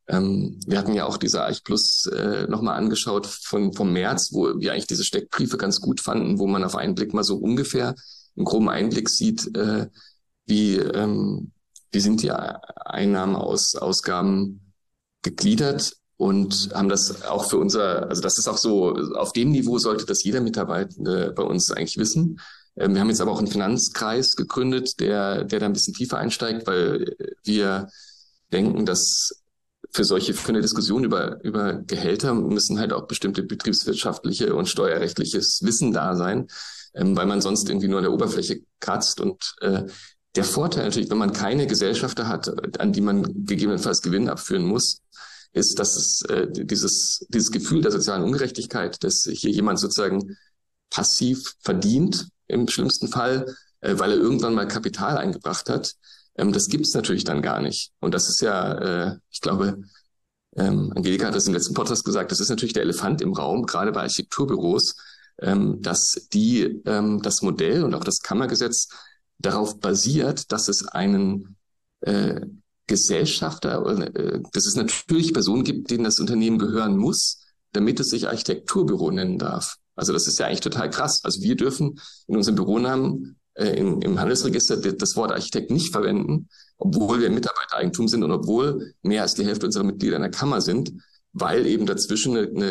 Wir hatten ja auch diese Arch Plus nochmal angeschaut vom März, wo wir eigentlich diese Steckbriefe ganz gut fanden, wo man auf einen Blick mal so ungefähr einen groben Einblick sieht, wie sind die Einnahmen Ausgaben gegliedert, und haben das auch für also das ist auch so, auf dem Niveau sollte das jeder Mitarbeiter bei uns eigentlich wissen. Wir haben jetzt aber auch einen Finanzkreis gegründet, der da ein bisschen tiefer einsteigt, weil wir denken, dass für eine Diskussion über Gehälter müssen halt auch bestimmte betriebswirtschaftliche und steuerrechtliches Wissen da sein, weil man sonst irgendwie nur an der Oberfläche kratzt. Und der Vorteil natürlich, wenn man keine Gesellschafter hat, an die man gegebenenfalls Gewinn abführen muss, ist, dass es dieses Gefühl der sozialen Ungerechtigkeit, dass hier jemand sozusagen passiv verdient, im schlimmsten Fall, weil er irgendwann mal Kapital eingebracht hat, das gibt's natürlich dann gar nicht. Und das ist ja, ich glaube, Angelika hat das im letzten Podcast gesagt, das ist natürlich der Elefant im Raum, gerade bei Architekturbüros, dass das Modell und auch das Kammergesetz darauf basiert, dass es einen Gesellschafter, dass es natürlich Personen gibt, denen das Unternehmen gehören muss, damit es sich Architekturbüro nennen darf. Also das ist ja eigentlich total krass. Also wir dürfen in unserem Büronamen im Handelsregister das Wort Architekt nicht verwenden, obwohl wir Mitarbeitereigentum sind und obwohl mehr als die Hälfte unserer Mitglieder in der Kammer sind, weil eben dazwischen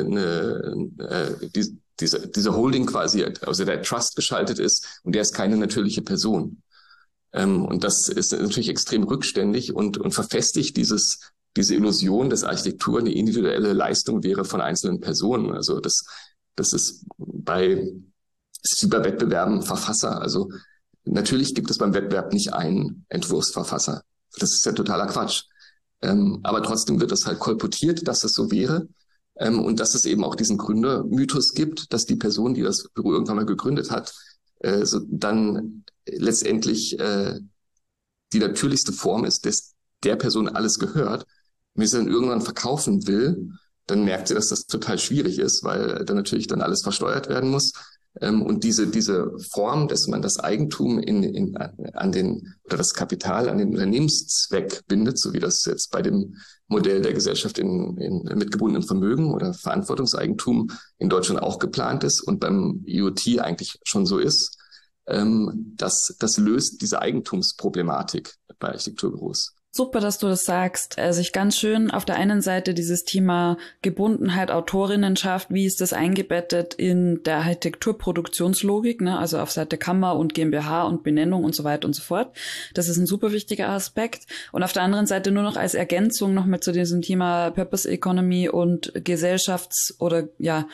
diese Holding quasi, also der Trust geschaltet ist, und der ist keine natürliche Person. Und das ist natürlich extrem rückständig und verfestigt diese Illusion, dass Architektur eine individuelle Leistung wäre von einzelnen Personen. Also das ist wie bei Wettbewerben Verfasser. Also natürlich gibt es beim Wettbewerb nicht einen Entwurfsverfasser. Das ist ja totaler Quatsch. Aber trotzdem wird es halt kolportiert, dass es so wäre. Und dass es eben auch diesen Gründermythos gibt, dass die Person, die das Büro irgendwann mal gegründet hat, dann letztendlich die natürlichste Form ist, dass der Person alles gehört. Wenn sie dann irgendwann verkaufen will, dann merkt sie, dass das total schwierig ist, weil dann natürlich dann alles versteuert werden muss. Und diese Form, dass man das Eigentum oder das Kapital an den Unternehmenszweck bindet, so wie das jetzt bei dem Modell der Gesellschaft mit gebundenem Vermögen oder Verantwortungseigentum in Deutschland auch geplant ist und beim IoT eigentlich schon so ist, das löst diese Eigentumsproblematik bei Architekturbüros. Super, dass du das sagst. Also ich ganz schön auf der einen Seite dieses Thema Gebundenheit, Autorinnenschaft, wie ist das eingebettet in der Architekturproduktionslogik, ne? Also auf Seite Kammer und GmbH und Benennung und so weiter und so fort. Das ist ein super wichtiger Aspekt. Und auf der anderen Seite nur noch als Ergänzung nochmal zu diesem Thema Purpose Economy und oder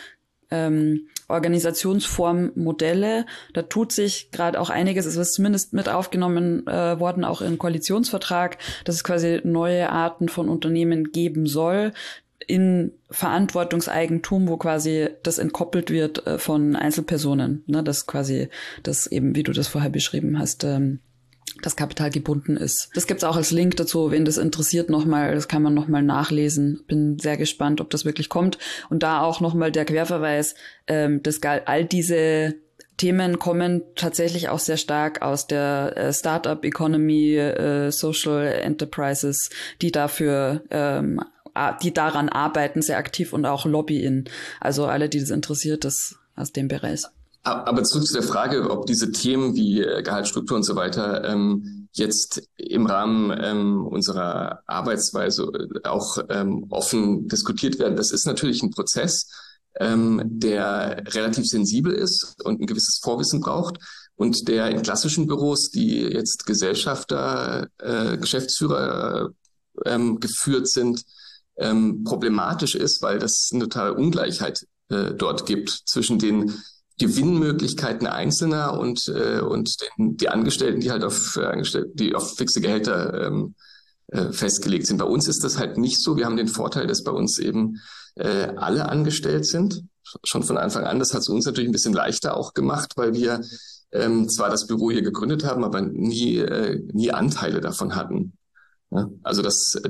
Organisationsformmodelle. Da tut sich gerade auch einiges. Es ist zumindest mit aufgenommen worden, auch im Koalitionsvertrag, dass es quasi neue Arten von Unternehmen geben soll in Verantwortungseigentum, wo quasi das entkoppelt wird von Einzelpersonen. Ne? Das quasi, das eben, wie du das vorher beschrieben hast, das Kapital gebunden ist. Das gibt's auch als Link dazu, wen das interessiert nochmal, das kann man nochmal nachlesen. Bin sehr gespannt, ob das wirklich kommt. Und da auch nochmal der Querverweis, all diese Themen kommen tatsächlich auch sehr stark aus der Startup-Economy, Social Enterprises, die daran arbeiten, sehr aktiv und auch lobbyen. Also alle, die das interessiert, das aus dem Bereich. Aber zurück zu der Frage, ob diese Themen wie Gehaltsstruktur und so weiter jetzt im Rahmen unserer Arbeitsweise auch offen diskutiert werden. Das ist natürlich ein Prozess, der relativ sensibel ist und ein gewisses Vorwissen braucht und der in klassischen Büros, die jetzt Gesellschafter, Geschäftsführer geführt sind, problematisch ist, weil das eine totale Ungleichheit dort gibt zwischen den Gewinnmöglichkeiten Einzelner und die Angestellten, die halt auf fixe Gehälter festgelegt sind. Bei uns ist das halt nicht so. Wir haben den Vorteil, dass bei uns eben alle angestellt sind, schon von Anfang an. Das hat es uns natürlich ein bisschen leichter auch gemacht, weil wir zwar das Büro hier gegründet haben, aber nie Anteile davon hatten. Ja? Also das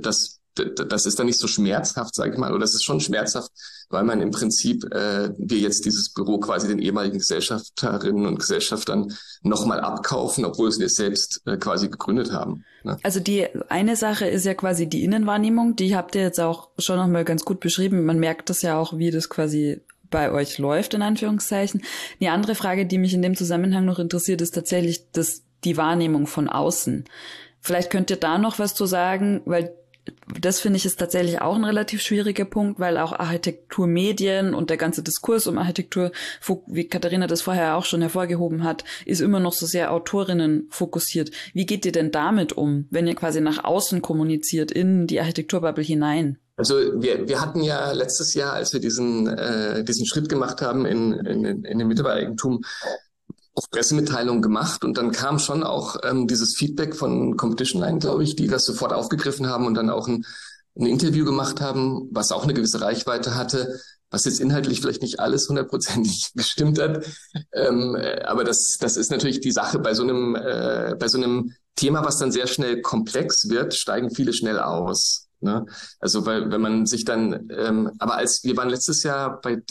das ist dann nicht so schmerzhaft, sage ich mal, oder das ist schon schmerzhaft, weil man im Prinzip wir jetzt dieses Büro quasi den ehemaligen Gesellschafterinnen und Gesellschaftern nochmal abkaufen, obwohl sie es selbst quasi gegründet haben. Ne? Also die eine Sache ist ja quasi die Innenwahrnehmung, die habt ihr jetzt auch schon nochmal ganz gut beschrieben. Man merkt das ja auch, wie das quasi bei euch läuft, in Anführungszeichen. Die andere Frage, die mich in dem Zusammenhang noch interessiert, ist tatsächlich die Wahrnehmung von außen. Vielleicht könnt ihr da noch was zu sagen, weil das finde ich ist tatsächlich auch ein relativ schwieriger Punkt, weil auch Architekturmedien und der ganze Diskurs um Architektur, wie Katharina das vorher auch schon hervorgehoben hat, ist immer noch so sehr Autorinnen fokussiert. Wie geht ihr denn damit um, wenn ihr quasi nach außen kommuniziert, in die Architekturbubble hinein? Also wir hatten ja letztes Jahr, als wir diesen Schritt gemacht haben in dem Mitarbeitereigentum, auch Pressemitteilungen gemacht und dann kam schon auch dieses Feedback von Competition Line, glaube ich, die das sofort aufgegriffen haben und dann auch ein Interview gemacht haben, was auch eine gewisse Reichweite hatte, was jetzt inhaltlich vielleicht nicht alles 100%ig gestimmt hat. Aber das ist natürlich die Sache bei so einem Thema, was dann sehr schnell komplex wird, steigen viele schnell aus. Ne? Also weil wenn man sich dann, wir waren letztes Jahr bei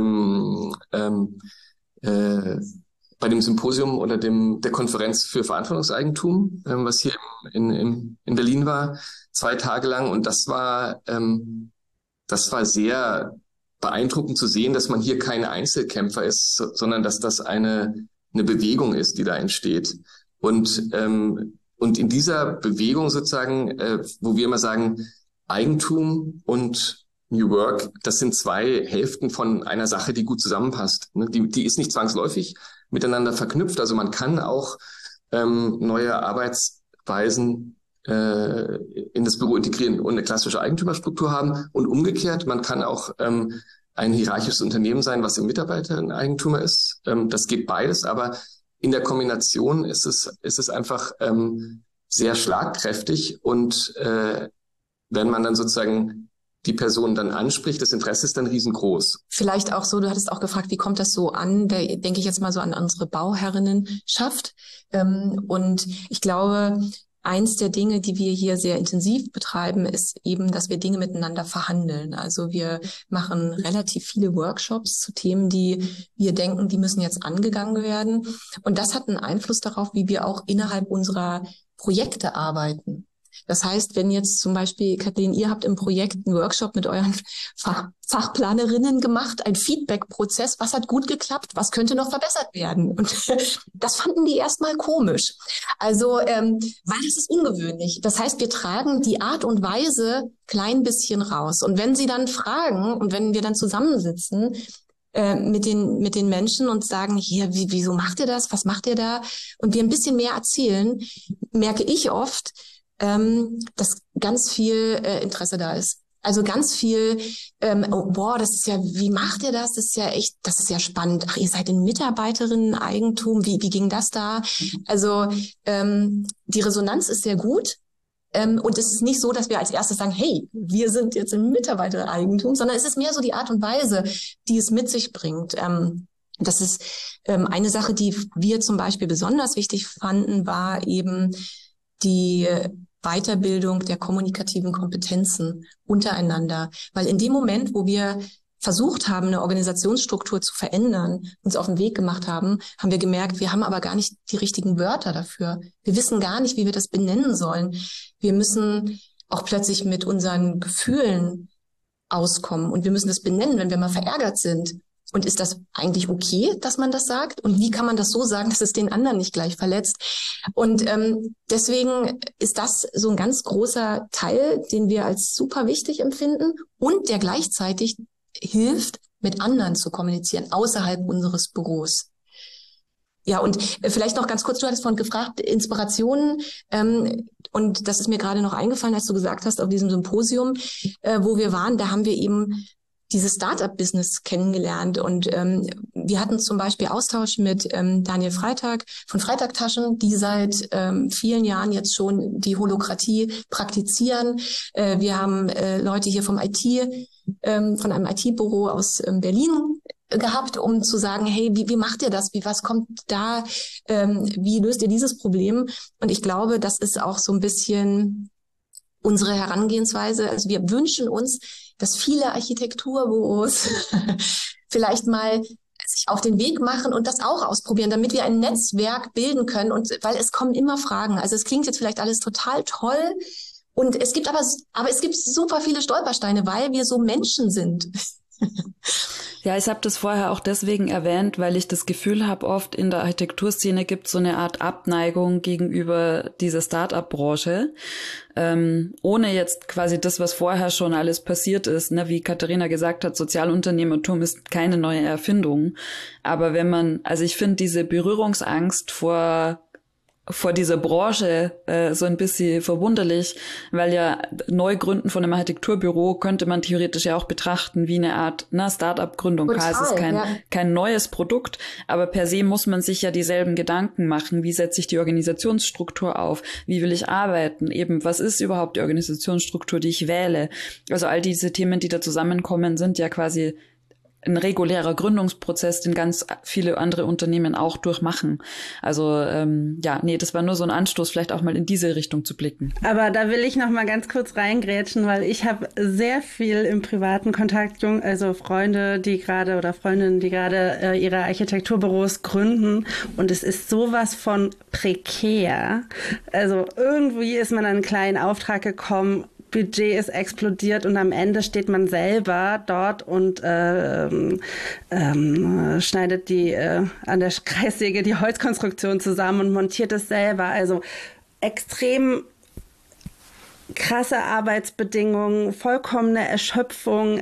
bei dem Symposium oder der Konferenz für Verantwortungseigentum, was hier in Berlin war, 2 Tage lang. Und das war sehr beeindruckend zu sehen, dass man hier keine Einzelkämpfer ist, sondern dass das eine Bewegung ist, die da entsteht. Und in dieser Bewegung sozusagen, wo wir immer sagen, Eigentum und New Work, das sind 2 Hälften von einer Sache, die gut zusammenpasst. Die ist nicht zwangsläufig miteinander verknüpft. Also man kann auch neue Arbeitsweisen in das Büro integrieren und eine klassische Eigentümerstruktur haben. Und umgekehrt, man kann auch ein hierarchisches Unternehmen sein, was im Mitarbeitereigentum ist. Das geht beides, aber in der Kombination ist es einfach sehr schlagkräftig. Und wenn man dann sozusagen die Person dann anspricht, das Interesse ist dann riesengroß. Vielleicht auch so, du hattest auch gefragt, wie kommt das so an? Da denke ich jetzt mal so an unsere Bauherrinnenschaft. Und ich glaube, eins der Dinge, die wir hier sehr intensiv betreiben, ist eben, dass wir Dinge miteinander verhandeln. Also wir machen relativ viele Workshops zu Themen, die wir denken, die müssen jetzt angegangen werden. Und das hat einen Einfluss darauf, wie wir auch innerhalb unserer Projekte arbeiten. Das heißt, wenn jetzt zum Beispiel, Kathleen, ihr habt im Projekt einen Workshop mit euren Fachplanerinnen gemacht, ein Feedback-Prozess, was hat gut geklappt, was könnte noch verbessert werden? Und das fanden die erstmal komisch. Also, weil das ist ungewöhnlich. Das heißt, wir tragen die Art und Weise klein bisschen raus. Und wenn sie dann fragen und wenn wir dann zusammensitzen, mit den Menschen und sagen, hier, wieso macht ihr das? Was macht ihr da? Und wir ein bisschen mehr erzählen, merke ich oft, dass ganz viel Interesse da ist. Also ganz viel, das ist ja, wie macht ihr das? Das ist ja echt, das ist ja spannend. Ach, ihr seid in Mitarbeiterinnen-Eigentum, wie ging das da? Also die Resonanz ist sehr gut. Und es ist nicht so, dass wir als erstes sagen, hey, wir sind jetzt im Mitarbeitereigentum, sondern es ist mehr so die Art und Weise, die es mit sich bringt. Das ist eine Sache, die wir zum Beispiel besonders wichtig fanden, war eben die Weiterbildung der kommunikativen Kompetenzen untereinander. Weil in dem Moment, wo wir versucht haben, eine Organisationsstruktur zu verändern, uns auf den Weg gemacht haben, haben wir gemerkt, wir haben aber gar nicht die richtigen Wörter dafür. Wir wissen gar nicht, wie wir das benennen sollen. Wir müssen auch plötzlich mit unseren Gefühlen auskommen und wir müssen das benennen, wenn wir mal verärgert sind. Und ist das eigentlich okay, dass man das sagt? Und wie kann man das so sagen, dass es den anderen nicht gleich verletzt? Und deswegen ist das so ein ganz großer Teil, den wir als super wichtig empfinden und der gleichzeitig hilft, mit anderen zu kommunizieren, außerhalb unseres Büros. Ja, und vielleicht noch ganz kurz, du hattest vorhin gefragt, Inspirationen, und das ist mir gerade noch eingefallen, als du gesagt hast, auf diesem Symposium, wo wir waren, da haben wir eben dieses Startup-Business kennengelernt und wir hatten zum Beispiel Austausch mit Daniel Freitag von Freitag-Taschen, die seit vielen Jahren jetzt schon die Holokratie praktizieren. Wir haben Leute hier vom von einem IT-Büro aus Berlin gehabt, um zu sagen, hey, wie macht ihr das? Was kommt da? Wie löst ihr dieses Problem? Und ich glaube, das ist auch so ein bisschen unsere Herangehensweise. Also wir wünschen uns, dass viele Architekturbüros vielleicht mal sich auf den Weg machen und das auch ausprobieren, damit wir ein Netzwerk bilden können. Und weil es kommen immer Fragen. Also es klingt jetzt vielleicht alles total toll. Und es gibt aber es gibt super viele Stolpersteine, weil wir so Menschen sind. Ja, ich habe das vorher auch deswegen erwähnt, weil ich das Gefühl habe, oft in der Architekturszene gibt es so eine Art Abneigung gegenüber dieser Start-up-Branche, ohne jetzt quasi das, was vorher schon alles passiert ist, ne, wie Katharina gesagt hat, Sozialunternehmertum ist keine neue Erfindung, aber also ich finde diese Berührungsangst vor dieser Branche so ein bisschen verwunderlich, weil ja Neugründen von einem Architekturbüro könnte man theoretisch ja auch betrachten wie eine Art Start-up-Gründung. Klar, es ist kein neues Produkt, aber per se muss man sich ja dieselben Gedanken machen. Wie setze ich die Organisationsstruktur auf? Wie will ich arbeiten? Eben, was ist überhaupt die Organisationsstruktur, die ich wähle? Also all diese Themen, die da zusammenkommen, sind ja quasi ein regulärer Gründungsprozess, den ganz viele andere Unternehmen auch durchmachen. Also das war nur so ein Anstoß, vielleicht auch mal in diese Richtung zu blicken. Aber da will ich noch mal ganz kurz reingrätschen, weil ich habe sehr viel im privaten Kontakt, also Freundinnen, die gerade ihre Architekturbüros gründen, und es ist sowas von prekär. Also irgendwie ist man an einen kleinen Auftrag gekommen, Budget ist explodiert und am Ende steht man selber dort und schneidet an der Kreissäge die Holzkonstruktion zusammen und montiert es selber. Also extrem krasse Arbeitsbedingungen, vollkommene Erschöpfung,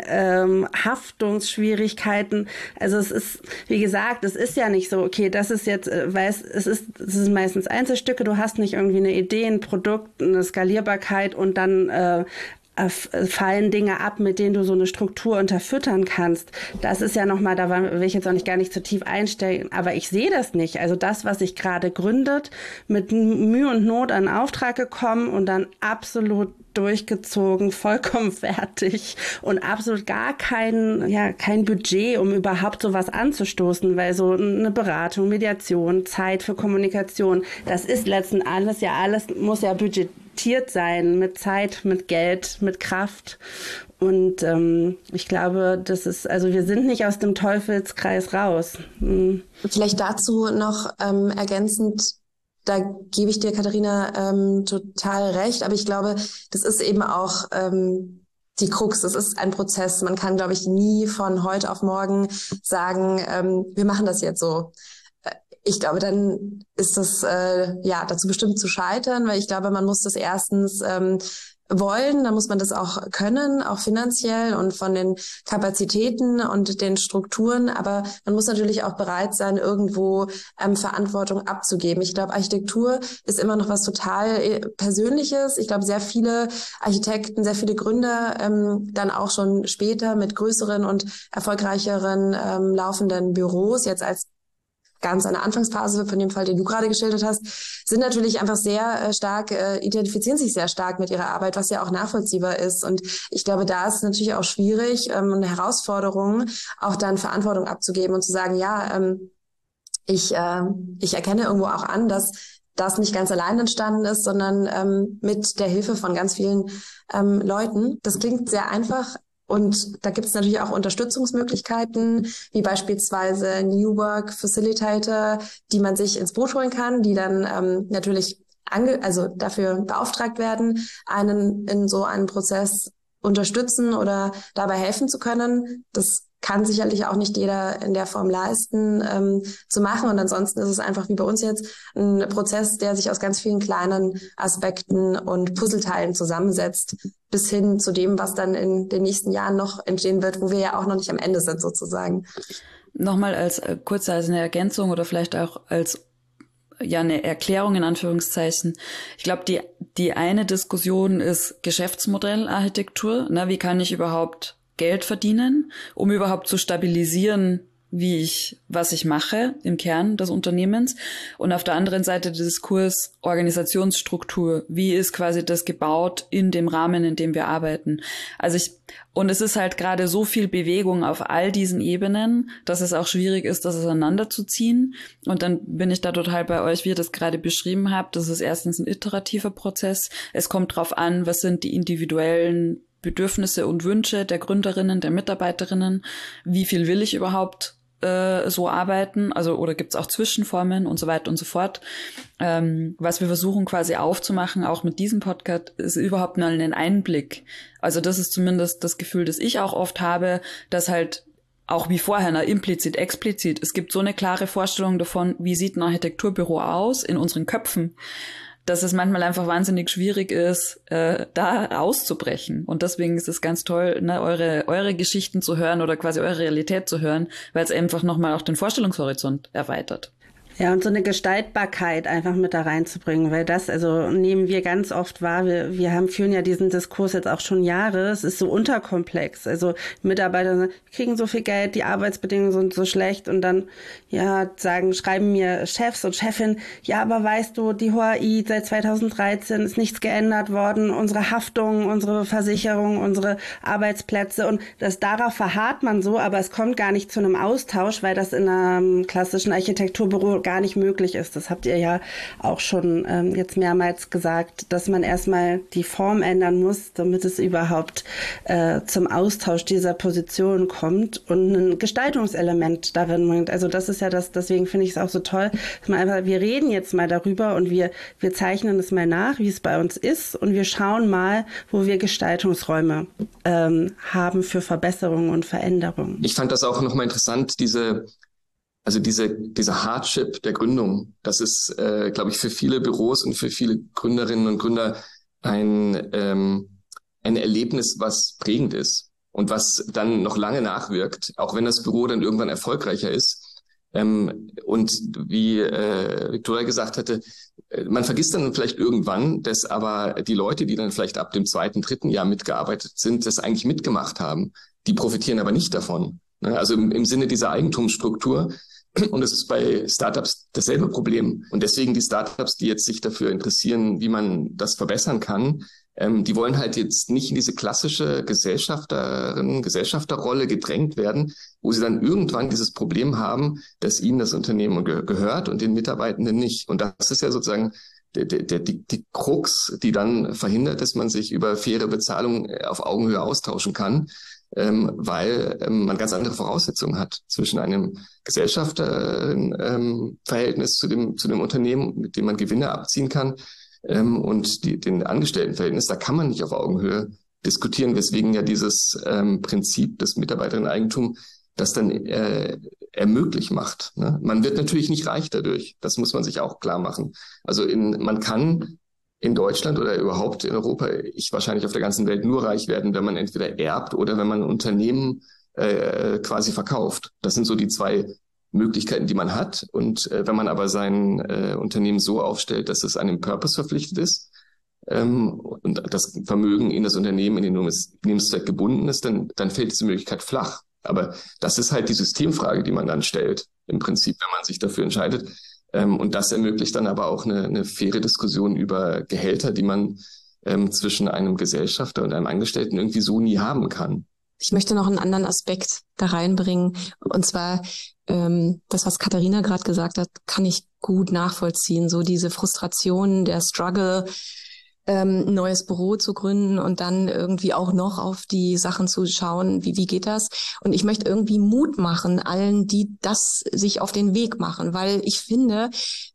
Haftungsschwierigkeiten. Also es ist, wie gesagt, es ist ja nicht so, okay, das ist jetzt, es sind meistens Einzelstücke, du hast nicht irgendwie eine Idee, ein Produkt, eine Skalierbarkeit und dann fallen Dinge ab, mit denen du so eine Struktur unterfüttern kannst. Das ist ja nochmal, will ich jetzt auch gar nicht zu tief einsteigen, aber ich sehe das nicht. Also das, was sich gerade gründet, mit Mühe und Not an einen Auftrag gekommen und dann absolut durchgezogen, vollkommen fertig und absolut gar kein Budget, um überhaupt sowas anzustoßen, weil so eine Beratung, Mediation, Zeit für Kommunikation, das ist letzten alles muss ja budgetiert sein, mit Zeit, mit Geld, mit Kraft. Und ich glaube, wir sind nicht aus dem Teufelskreis raus. Vielleicht dazu noch ergänzend, da gebe ich dir, Katharina, total recht. Aber ich glaube, das ist eben auch die Krux. Das ist ein Prozess. Man kann, glaube ich, nie von heute auf morgen sagen, wir machen das jetzt so. Ich glaube, dann ist das dazu bestimmt zu scheitern, weil ich glaube, man muss das erstens wollen, dann muss man das auch können, auch finanziell und von den Kapazitäten und den Strukturen, aber man muss natürlich auch bereit sein, irgendwo Verantwortung abzugeben. Ich glaube, Architektur ist immer noch was total Persönliches. Ich glaube, sehr viele Architekten, sehr viele Gründer dann auch schon später mit größeren und erfolgreicheren laufenden Büros, jetzt als ganz an der Anfangsphase von dem Fall, den du gerade geschildert hast, sind natürlich einfach sehr identifizieren sich sehr stark mit ihrer Arbeit, was ja auch nachvollziehbar ist. Und ich glaube, da ist es natürlich auch schwierig, eine Herausforderung, auch dann Verantwortung abzugeben und zu sagen, ich erkenne irgendwo auch an, dass das nicht ganz allein entstanden ist, sondern mit der Hilfe von ganz vielen Leuten. Das klingt sehr einfach. Und da gibt es natürlich auch Unterstützungsmöglichkeiten, wie beispielsweise New Work Facilitator, die man sich ins Boot holen kann, die dann natürlich dafür beauftragt werden, einen in so einem Prozess unterstützen oder dabei helfen zu können. Das kann sicherlich auch nicht jeder in der Form leisten, zu machen. Und ansonsten ist es einfach wie bei uns jetzt ein Prozess, der sich aus ganz vielen kleinen Aspekten und Puzzleteilen zusammensetzt, bis hin zu dem, was dann in den nächsten Jahren noch entstehen wird, wo wir ja auch noch nicht am Ende sind sozusagen. Nochmal als eine Ergänzung oder vielleicht auch als eine Erklärung in Anführungszeichen. Ich glaube, die eine Diskussion ist Geschäftsmodellarchitektur. Wie kann ich überhaupt Geld verdienen, um überhaupt zu stabilisieren, was ich mache im Kern des Unternehmens. Und auf der anderen Seite der Diskurs Organisationsstruktur. Wie ist quasi das gebaut in dem Rahmen, in dem wir arbeiten? Und es ist halt gerade so viel Bewegung auf all diesen Ebenen, dass es auch schwierig ist, das auseinanderzuziehen. Und dann bin ich da total bei euch, wie ihr das gerade beschrieben habt. Das ist erstens ein iterativer Prozess. Es kommt drauf an, was sind die individuellen Bedürfnisse und Wünsche der Gründerinnen, der Mitarbeiterinnen. Wie viel will ich überhaupt so arbeiten, also oder gibt's auch Zwischenformen und so weiter und so fort. Was wir versuchen quasi aufzumachen, auch mit diesem Podcast, ist überhaupt mal einen Einblick. Also das ist zumindest das Gefühl, das ich auch oft habe, dass halt auch wie vorher, implizit, explizit, es gibt so eine klare Vorstellung davon, wie sieht ein Architekturbüro aus in unseren Köpfen, dass es manchmal einfach wahnsinnig schwierig ist, da auszubrechen. Und deswegen ist es ganz toll, ne, eure Geschichten zu hören oder quasi eure Realität zu hören, weil es einfach nochmal auch den Vorstellungshorizont erweitert. Ja, und so eine Gestaltbarkeit einfach mit da reinzubringen, weil das, also nehmen wir ganz oft wahr, wir führen ja diesen Diskurs jetzt auch schon Jahre, es ist so unterkomplex, also Mitarbeiter kriegen so viel Geld, die Arbeitsbedingungen sind so schlecht und dann, ja, schreiben mir Chefs und Chefin, ja, aber weißt du, die HOAI seit 2013 ist nichts geändert worden, unsere Haftung, unsere Versicherung, unsere Arbeitsplätze und darauf verharrt man so, aber es kommt gar nicht zu einem Austausch, weil das in einem klassischen Architekturbüro gar nicht möglich ist. Das habt ihr ja auch schon jetzt mehrmals gesagt, dass man erstmal die Form ändern muss, damit es überhaupt zum Austausch dieser Position kommt und ein Gestaltungselement darin bringt. Also das ist ja deswegen finde ich es auch so toll, dass man einfach, wir reden jetzt mal darüber und wir zeichnen es mal nach, wie es bei uns ist und wir schauen mal, wo wir Gestaltungsräume haben für Verbesserungen und Veränderungen. Ich fand das auch nochmal interessant, diese Hardship der Gründung, das ist, glaube ich, für viele Büros und für viele Gründerinnen und Gründer ein Erlebnis, was prägend ist und was dann noch lange nachwirkt, auch wenn das Büro dann irgendwann erfolgreicher ist. Und wie Victoria gesagt hatte, man vergisst dann vielleicht irgendwann, dass aber die Leute, die dann vielleicht ab dem 2., 3. Jahr mitgearbeitet sind, das eigentlich mitgemacht haben. Die profitieren aber nicht davon. Also im Sinne dieser Eigentumsstruktur. Und es ist bei Startups dasselbe Problem. Und deswegen die Startups, die jetzt sich dafür interessieren, wie man das verbessern kann, die wollen halt jetzt nicht in diese klassische Gesellschafterrolle gedrängt werden, wo sie dann irgendwann dieses Problem haben, dass ihnen das Unternehmen gehört und den Mitarbeitenden nicht. Und das ist ja sozusagen die Krux, die dann verhindert, dass man sich über faire Bezahlung auf Augenhöhe austauschen kann. Weil man ganz andere Voraussetzungen hat zwischen einem Gesellschafterverhältnis zu dem Unternehmen, mit dem man Gewinne abziehen kann, und den Angestelltenverhältnis. Da kann man nicht auf Augenhöhe diskutieren, weswegen ja dieses Prinzip des Mitarbeiterinnen-Eigentums das dann ermöglicht macht. Ne? Man wird natürlich nicht reich dadurch. Das muss man sich auch klar machen. Also man kann in Deutschland oder überhaupt in Europa, wahrscheinlich auf der ganzen Welt nur reich werden, wenn man entweder erbt oder wenn man ein Unternehmen quasi verkauft. Das sind so die zwei Möglichkeiten, die man hat. Und wenn man aber sein Unternehmen so aufstellt, dass es einem Purpose verpflichtet ist und das Vermögen in das Unternehmen, in den Unternehmenszweck gebunden ist, dann fällt diese Möglichkeit flach. Aber das ist halt die Systemfrage, die man dann stellt, im Prinzip, wenn man sich dafür entscheidet. Und das ermöglicht dann aber auch eine faire Diskussion über Gehälter, die man zwischen einem Gesellschafter und einem Angestellten irgendwie so nie haben kann. Ich möchte noch einen anderen Aspekt da reinbringen. Und zwar das, was Katharina gerade gesagt hat, kann ich gut nachvollziehen. So diese Frustration, der Struggle, ein neues Büro zu gründen und dann irgendwie auch noch auf die Sachen zu schauen, wie geht das? Und ich möchte irgendwie Mut machen allen, die das sich auf den Weg machen, weil ich finde,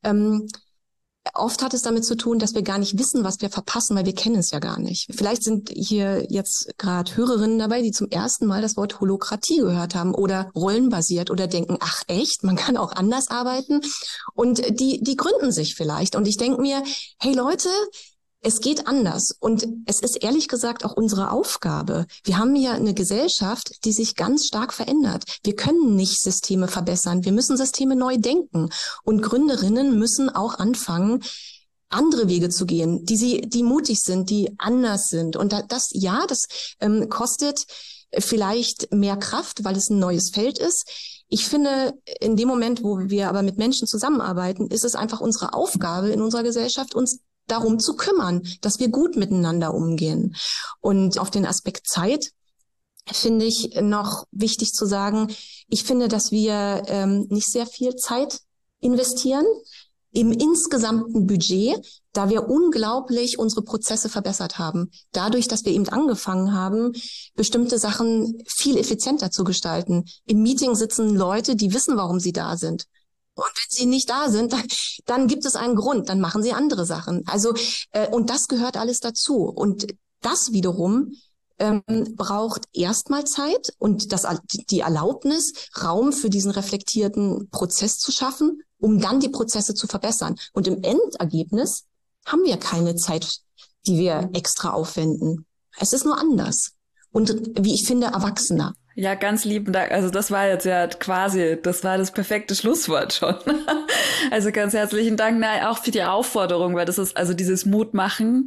oft hat es damit zu tun, dass wir gar nicht wissen, was wir verpassen, weil wir kennen es ja gar nicht. Vielleicht sind hier jetzt gerade Hörerinnen dabei, die zum ersten Mal das Wort Holokratie gehört haben oder rollenbasiert oder denken, ach echt, man kann auch anders arbeiten. Und die gründen sich vielleicht. Und ich denke mir, hey Leute, es geht anders und es ist ehrlich gesagt auch unsere Aufgabe. Wir haben hier eine Gesellschaft, die sich ganz stark verändert. Wir können nicht Systeme verbessern, wir müssen Systeme neu denken und Gründerinnen müssen auch anfangen, andere Wege zu gehen, die mutig sind, die anders sind und das kostet vielleicht mehr Kraft, weil es ein neues Feld ist. Ich finde, in dem Moment, wo wir aber mit Menschen zusammenarbeiten, ist es einfach unsere Aufgabe in unserer Gesellschaft, uns darum zu kümmern, dass wir gut miteinander umgehen. Und auf den Aspekt Zeit finde ich noch wichtig zu sagen, ich finde, dass wir nicht sehr viel Zeit investieren im insgesamten Budget, da wir unglaublich unsere Prozesse verbessert haben. Dadurch, dass wir eben angefangen haben, bestimmte Sachen viel effizienter zu gestalten. Im Meeting sitzen Leute, die wissen, warum sie da sind. Und wenn sie nicht da sind, dann gibt es einen Grund, dann machen sie andere Sachen. Also, und das gehört alles dazu. Und das wiederum braucht erstmal Zeit und die Erlaubnis, Raum für diesen reflektierten Prozess zu schaffen, um dann die Prozesse zu verbessern. Und im Endergebnis haben wir keine Zeit, die wir extra aufwenden. Es ist nur anders. Und wie ich finde, erwachsener. Ja, ganz lieben Dank. Also das war jetzt ja quasi, das war das perfekte Schlusswort schon. Also ganz herzlichen Dank auch für die Aufforderung, weil das ist also dieses Mutmachen.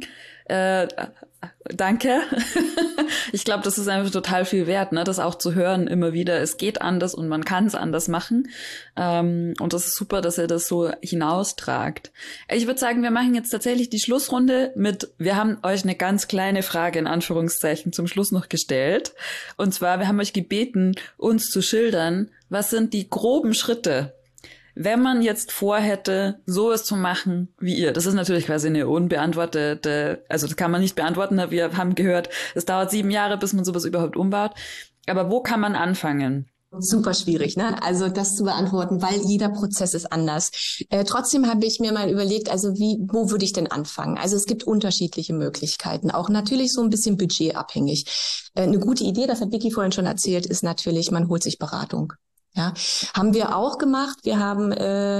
Danke. Ich glaube, das ist einfach total viel wert, ne, das auch zu hören immer wieder. Es geht anders und man kann es anders machen. Und das ist super, dass ihr das so hinaustragt. Ich würde sagen, wir machen jetzt tatsächlich die Schlussrunde wir haben euch eine ganz kleine Frage in Anführungszeichen zum Schluss noch gestellt. Und zwar, wir haben euch gebeten, uns zu schildern, was sind die groben Schritte, wenn man jetzt vorhätte, sowas zu machen wie ihr. Das ist natürlich quasi eine unbeantwortete, also das kann man nicht beantworten. Wir haben gehört, es dauert 7 Jahre, bis man sowas überhaupt umbaut. Aber wo kann man anfangen? Super schwierig, ne? Also das zu beantworten, weil jeder Prozess ist anders. Trotzdem habe ich mir mal überlegt, also wo würde ich denn anfangen? Also es gibt unterschiedliche Möglichkeiten, auch natürlich so ein bisschen budgetabhängig. Eine gute Idee, das hat Vicky vorhin schon erzählt, ist natürlich, man holt sich Beratung. Ja, haben wir auch gemacht. Wir haben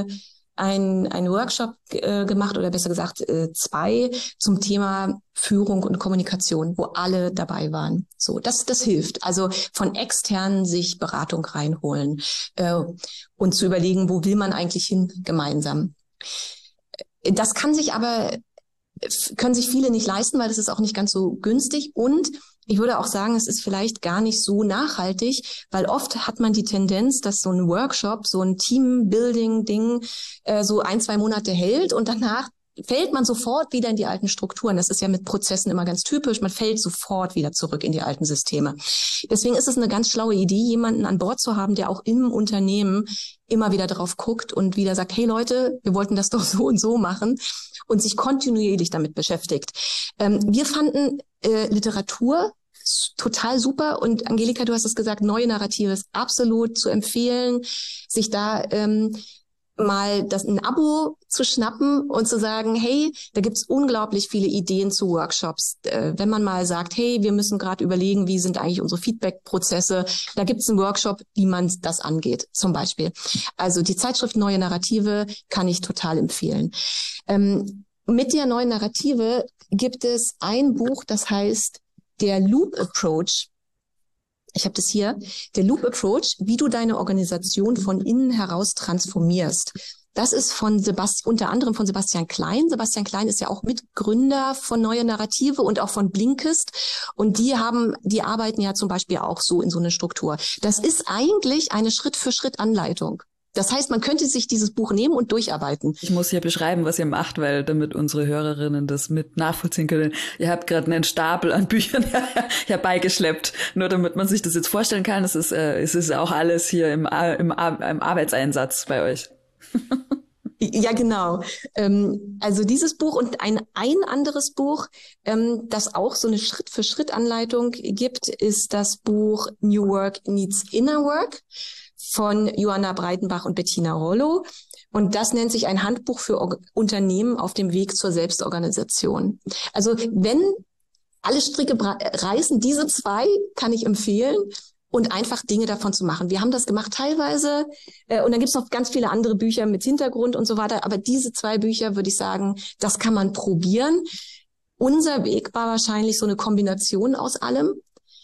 einen Workshop gemacht oder besser gesagt 2 zum Thema Führung und Kommunikation, wo alle dabei waren. So, das hilft. Also von externen sich Beratung reinholen und zu überlegen, wo will man eigentlich hin gemeinsam. Das können sich viele nicht leisten, weil das ist auch nicht ganz so günstig und ich würde auch sagen, es ist vielleicht gar nicht so nachhaltig, weil oft hat man die Tendenz, dass so ein Workshop, so ein Teambuilding-Ding so 1-2 Monate hält und danach fällt man sofort wieder in die alten Strukturen. Das ist ja mit Prozessen immer ganz typisch. Man fällt sofort wieder zurück in die alten Systeme. Deswegen ist es eine ganz schlaue Idee, jemanden an Bord zu haben, der auch im Unternehmen immer wieder drauf guckt und wieder sagt, hey Leute, wir wollten das doch so und so machen und sich kontinuierlich damit beschäftigt. Wir fanden Literatur total super und Angelika, du hast es gesagt, neue Narrative ist absolut zu empfehlen, sich da mal ein Abo zu schnappen und zu sagen, hey, da gibt's unglaublich viele Ideen zu Workshops. Wenn man mal sagt, hey, wir müssen gerade überlegen, wie sind eigentlich unsere Feedback-Prozesse, da gibt's einen Workshop, wie man das angeht, zum Beispiel. Also die Zeitschrift Neue Narrative kann ich total empfehlen. Mit der neuen Narrative gibt es ein Buch, das heißt Der Loop Approach. Ich habe das hier. Der Loop Approach, wie du deine Organisation von innen heraus transformierst. Das ist unter anderem von Sebastian Klein. Sebastian Klein ist ja auch Mitgründer von Neue Narrative und auch von Blinkist. Und die arbeiten ja zum Beispiel auch so in so eine Struktur. Das ist eigentlich eine Schritt-für-Schritt-Anleitung. Das heißt, man könnte sich dieses Buch nehmen und durcharbeiten. Ich muss hier beschreiben, was ihr macht, weil damit unsere Hörerinnen das mit nachvollziehen können. Ihr habt gerade einen Stapel an Büchern herbeigeschleppt, nur damit man sich das jetzt vorstellen kann. Es ist auch alles hier im Arbeitseinsatz bei euch. Ja, genau. Also dieses Buch und ein anderes Buch, das auch so eine Schritt-für-Schritt-Anleitung gibt, ist das Buch New Work Needs Inner Work von Johanna Breitenbach und Bettina Rollo. Und das nennt sich ein Handbuch für Unternehmen auf dem Weg zur Selbstorganisation. Also wenn alle Stricke reißen, diese 2 kann ich empfehlen und einfach Dinge davon zu machen. Wir haben das gemacht teilweise und dann gibt's noch ganz viele andere Bücher mit Hintergrund und so weiter. Aber diese 2 Bücher, würde ich sagen, das kann man probieren. Unser Weg war wahrscheinlich so eine Kombination aus allem.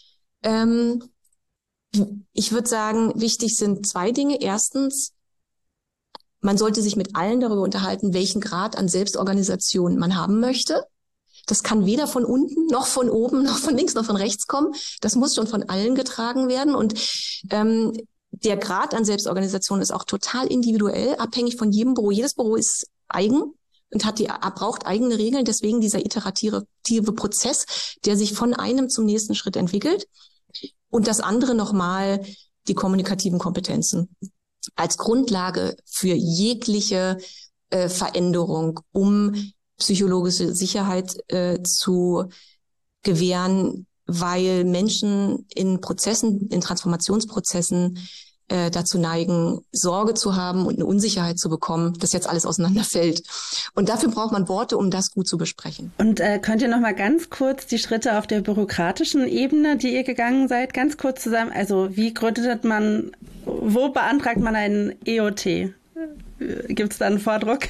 Ich würde sagen, wichtig sind 2 Dinge. Erstens, man sollte sich mit allen darüber unterhalten, welchen Grad an Selbstorganisation man haben möchte. Das kann weder von unten, noch von oben, noch von links, noch von rechts kommen. Das muss schon von allen getragen werden. Und der Grad an Selbstorganisation ist auch total individuell, abhängig von jedem Büro. Jedes Büro ist eigen und braucht eigene Regeln. Deswegen dieser iterative Prozess, der sich von einem zum nächsten Schritt entwickelt. Und das andere nochmal die kommunikativen Kompetenzen als Grundlage für jegliche Veränderung, um psychologische Sicherheit zu gewähren, weil Menschen in Transformationsprozessen dazu neigen, Sorge zu haben und eine Unsicherheit zu bekommen, dass jetzt alles auseinanderfällt. Und dafür braucht man Worte, um das gut zu besprechen. Und könnt ihr noch mal ganz kurz die Schritte auf der bürokratischen Ebene, die ihr gegangen seid, ganz kurz zusammen, also wie gründet man, wo beantragt man einen EOT? Gibt es da einen Vordruck?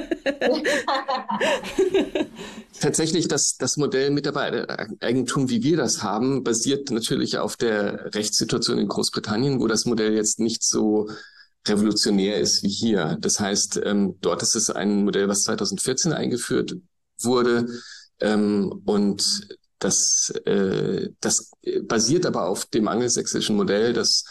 Tatsächlich, das Modell Mitarbeitereigentum, wie wir das haben, basiert natürlich auf der Rechtssituation in Großbritannien, wo das Modell jetzt nicht so revolutionär ist wie hier. Das heißt, dort ist es ein Modell, was 2014 eingeführt wurde, und das basiert aber auf dem angelsächsischen Modell, dass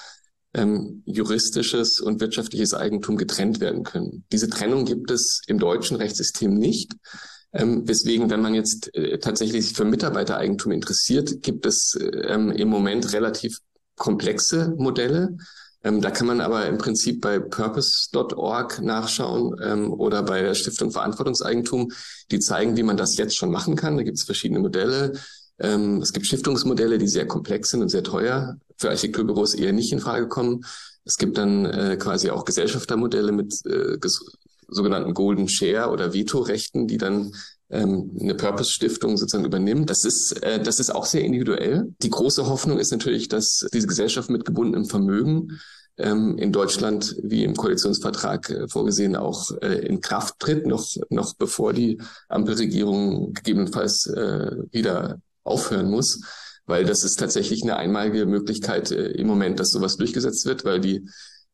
juristisches und wirtschaftliches Eigentum getrennt werden können. Diese Trennung gibt es im deutschen Rechtssystem nicht. Weswegen, wenn man jetzt tatsächlich sich für Mitarbeitereigentum interessiert, gibt es im Moment relativ komplexe Modelle. Da kann man aber im Prinzip bei purpose.org nachschauen oder bei der Stiftung Verantwortungseigentum, die zeigen, wie man das jetzt schon machen kann. Da gibt es verschiedene Modelle. Es gibt Stiftungsmodelle, die sehr komplex sind und sehr teuer, für Architekturbüros eher nicht in Frage kommen. Es gibt dann quasi auch Gesellschaftermodelle mit sogenannten Golden Share oder Vetorechten, die dann eine Purpose-Stiftung sozusagen übernimmt. Das ist auch sehr individuell. Die große Hoffnung ist natürlich, dass diese Gesellschaft mit gebundenem Vermögen in Deutschland, wie im Koalitionsvertrag vorgesehen, auch in Kraft tritt, noch bevor die Ampelregierung gegebenenfalls wieder aufhören muss, weil das ist tatsächlich eine einmalige Möglichkeit im Moment, dass sowas durchgesetzt wird, weil die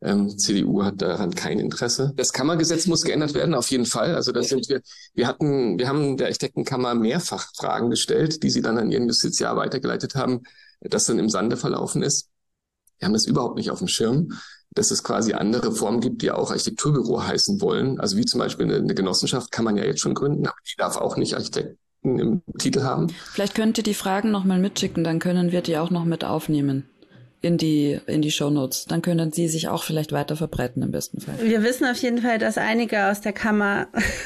CDU hat daran kein Interesse. Das Kammergesetz muss geändert werden, auf jeden Fall. Also da sind wir haben der Architektenkammer mehrfach Fragen gestellt, die sie dann an ihren Justiziar weitergeleitet haben, das dann im Sande verlaufen ist. Wir haben das überhaupt nicht auf dem Schirm, dass es quasi andere Formen gibt, die auch Architekturbüro heißen wollen. Also wie zum Beispiel eine Genossenschaft kann man ja jetzt schon gründen, aber die darf auch nicht Architekten im Titel haben. Vielleicht könnt ihr die Fragen nochmal mitschicken, dann können wir die auch noch mit aufnehmen in die Shownotes. Dann können sie sich auch vielleicht weiter verbreiten im besten Fall. Wir wissen auf jeden Fall, dass einige aus der Kammer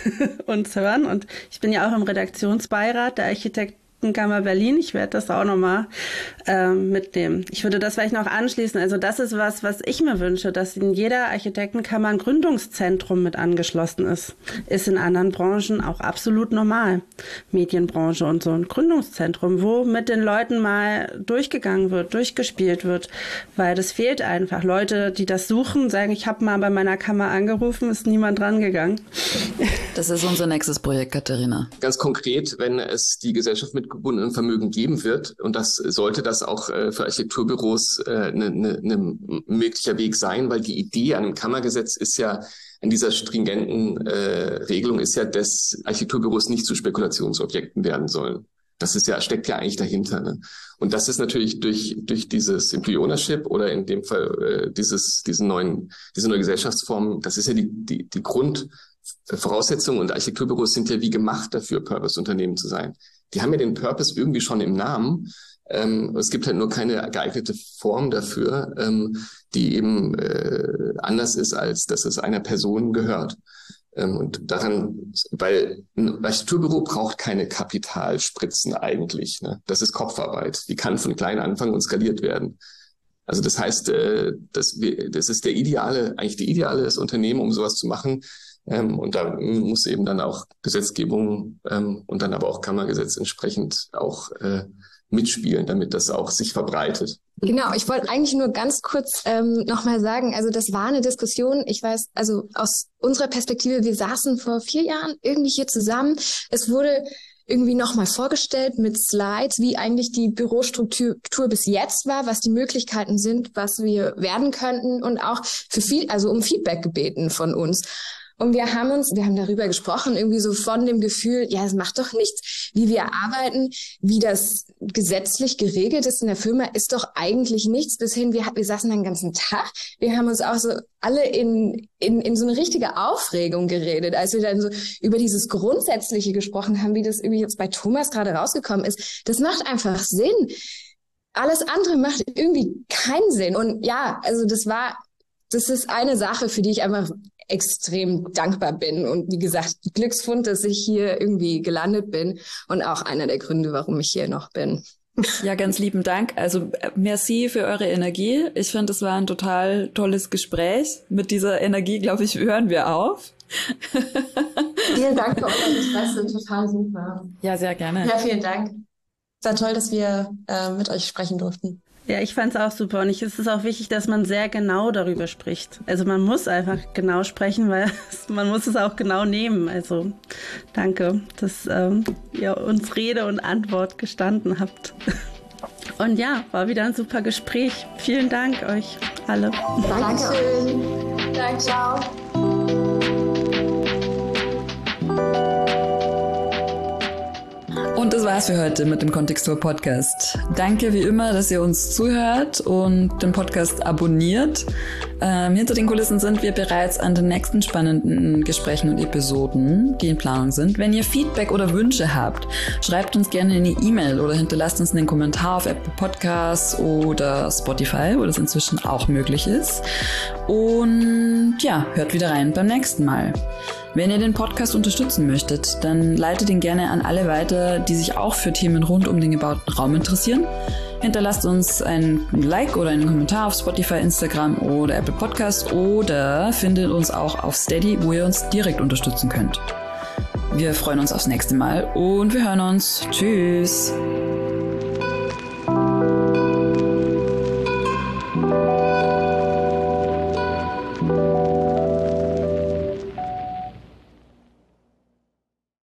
uns hören und ich bin ja auch im Redaktionsbeirat der Architektenkammer Berlin. Ich werde das auch nochmal mitnehmen. Ich würde das vielleicht noch anschließen. Also das ist was ich mir wünsche, dass in jeder Architektenkammer ein Gründungszentrum mit angeschlossen ist. Ist in anderen Branchen auch absolut normal. Medienbranche und so ein Gründungszentrum, wo mit den Leuten mal durchgegangen wird, durchgespielt wird, weil das fehlt einfach. Leute, die das suchen, sagen, ich habe mal bei meiner Kammer angerufen, ist niemand rangegangen. Das ist unser nächstes Projekt, Katharina. Ganz konkret, wenn es die Gesellschaft mit gebundenem Vermögen geben wird, und das sollte das auch für Architekturbüros ein möglicher Weg sein, weil die Idee an einem Kammergesetz ist ja, an dieser stringenten Regelung ist ja, dass Architekturbüros nicht zu Spekulationsobjekten werden sollen. Das steckt ja eigentlich dahinter. Ne? Und das ist natürlich durch dieses Simple Ownership oder in dem Fall diese neue Gesellschaftsform, das ist ja die Grundvoraussetzung, und Architekturbüros sind ja wie gemacht dafür, Purpose-Unternehmen zu sein. Die haben ja den Purpose irgendwie schon im Namen. Es gibt halt nur keine geeignete Form dafür, die eben anders ist, als dass es einer Person gehört. Und daran, weil ein Architekturbüro braucht keine Kapitalspritzen eigentlich. Ne? Das ist Kopfarbeit. Die kann von klein anfangen und skaliert werden. Also das heißt, das ist die ideale Unternehmen, um sowas zu machen. Und da muss eben dann auch Gesetzgebung und dann aber auch Kammergesetz entsprechend auch mitspielen, damit das auch sich verbreitet. Genau, ich wollte eigentlich nur ganz kurz nochmal sagen, also das war eine Diskussion, ich weiß, also aus unserer Perspektive, wir saßen vor 4 Jahren irgendwie hier zusammen, es wurde irgendwie nochmal vorgestellt mit Slides, wie eigentlich die Bürostruktur bis jetzt war, was die Möglichkeiten sind, was wir werden könnten und auch um Feedback gebeten von uns. Und wir haben darüber gesprochen, irgendwie so von dem Gefühl, ja, es macht doch nichts, wie wir arbeiten, wie das gesetzlich geregelt ist in der Firma, ist doch eigentlich nichts. Bis hin, wir saßen den ganzen Tag, wir haben uns auch so alle in so eine richtige Aufregung geredet, als wir dann so über dieses Grundsätzliche gesprochen haben, wie das irgendwie jetzt bei Thomas gerade rausgekommen ist. Das macht einfach Sinn. Alles andere macht irgendwie keinen Sinn. Und ja, also das ist eine Sache, für die ich einfach extrem dankbar bin. Und wie gesagt, Glücksfund, dass ich hier irgendwie gelandet bin und auch einer der Gründe, warum ich hier noch bin. Ja, ganz lieben Dank. Also merci für eure Energie. Ich finde, es war ein total tolles Gespräch. Mit dieser Energie, glaube ich, hören wir auf. Vielen Dank für euer Interesse. Total super. Ja, sehr gerne. Ja, vielen Dank. Es war toll, dass wir mit euch sprechen durften. Ja, ich fand es auch super und es ist auch wichtig, dass man sehr genau darüber spricht. Also man muss einfach genau sprechen, weil man muss es auch genau nehmen. Also danke, dass ihr uns Rede und Antwort gestanden habt. Und ja, war wieder ein super Gespräch. Vielen Dank euch alle. Dankeschön. Danke, ciao. Und das war's für heute mit dem Kontextur Podcast. Danke wie immer, dass ihr uns zuhört und den Podcast abonniert. Hinter den Kulissen sind wir bereits an den nächsten spannenden Gesprächen und Episoden, die in Planung sind. Wenn ihr Feedback oder Wünsche habt, schreibt uns gerne eine E-Mail oder hinterlasst uns einen Kommentar auf Apple Podcasts oder Spotify, wo das inzwischen auch möglich ist. Und ja, hört wieder rein beim nächsten Mal. Wenn ihr den Podcast unterstützen möchtet, dann leitet ihn gerne an alle weiter, die sich auch für Themen rund um den gebauten Raum interessieren. Hinterlasst uns ein Like oder einen Kommentar auf Spotify, Instagram oder Apple Podcasts oder findet uns auch auf Steady, wo ihr uns direkt unterstützen könnt. Wir freuen uns aufs nächste Mal und wir hören uns. Tschüss!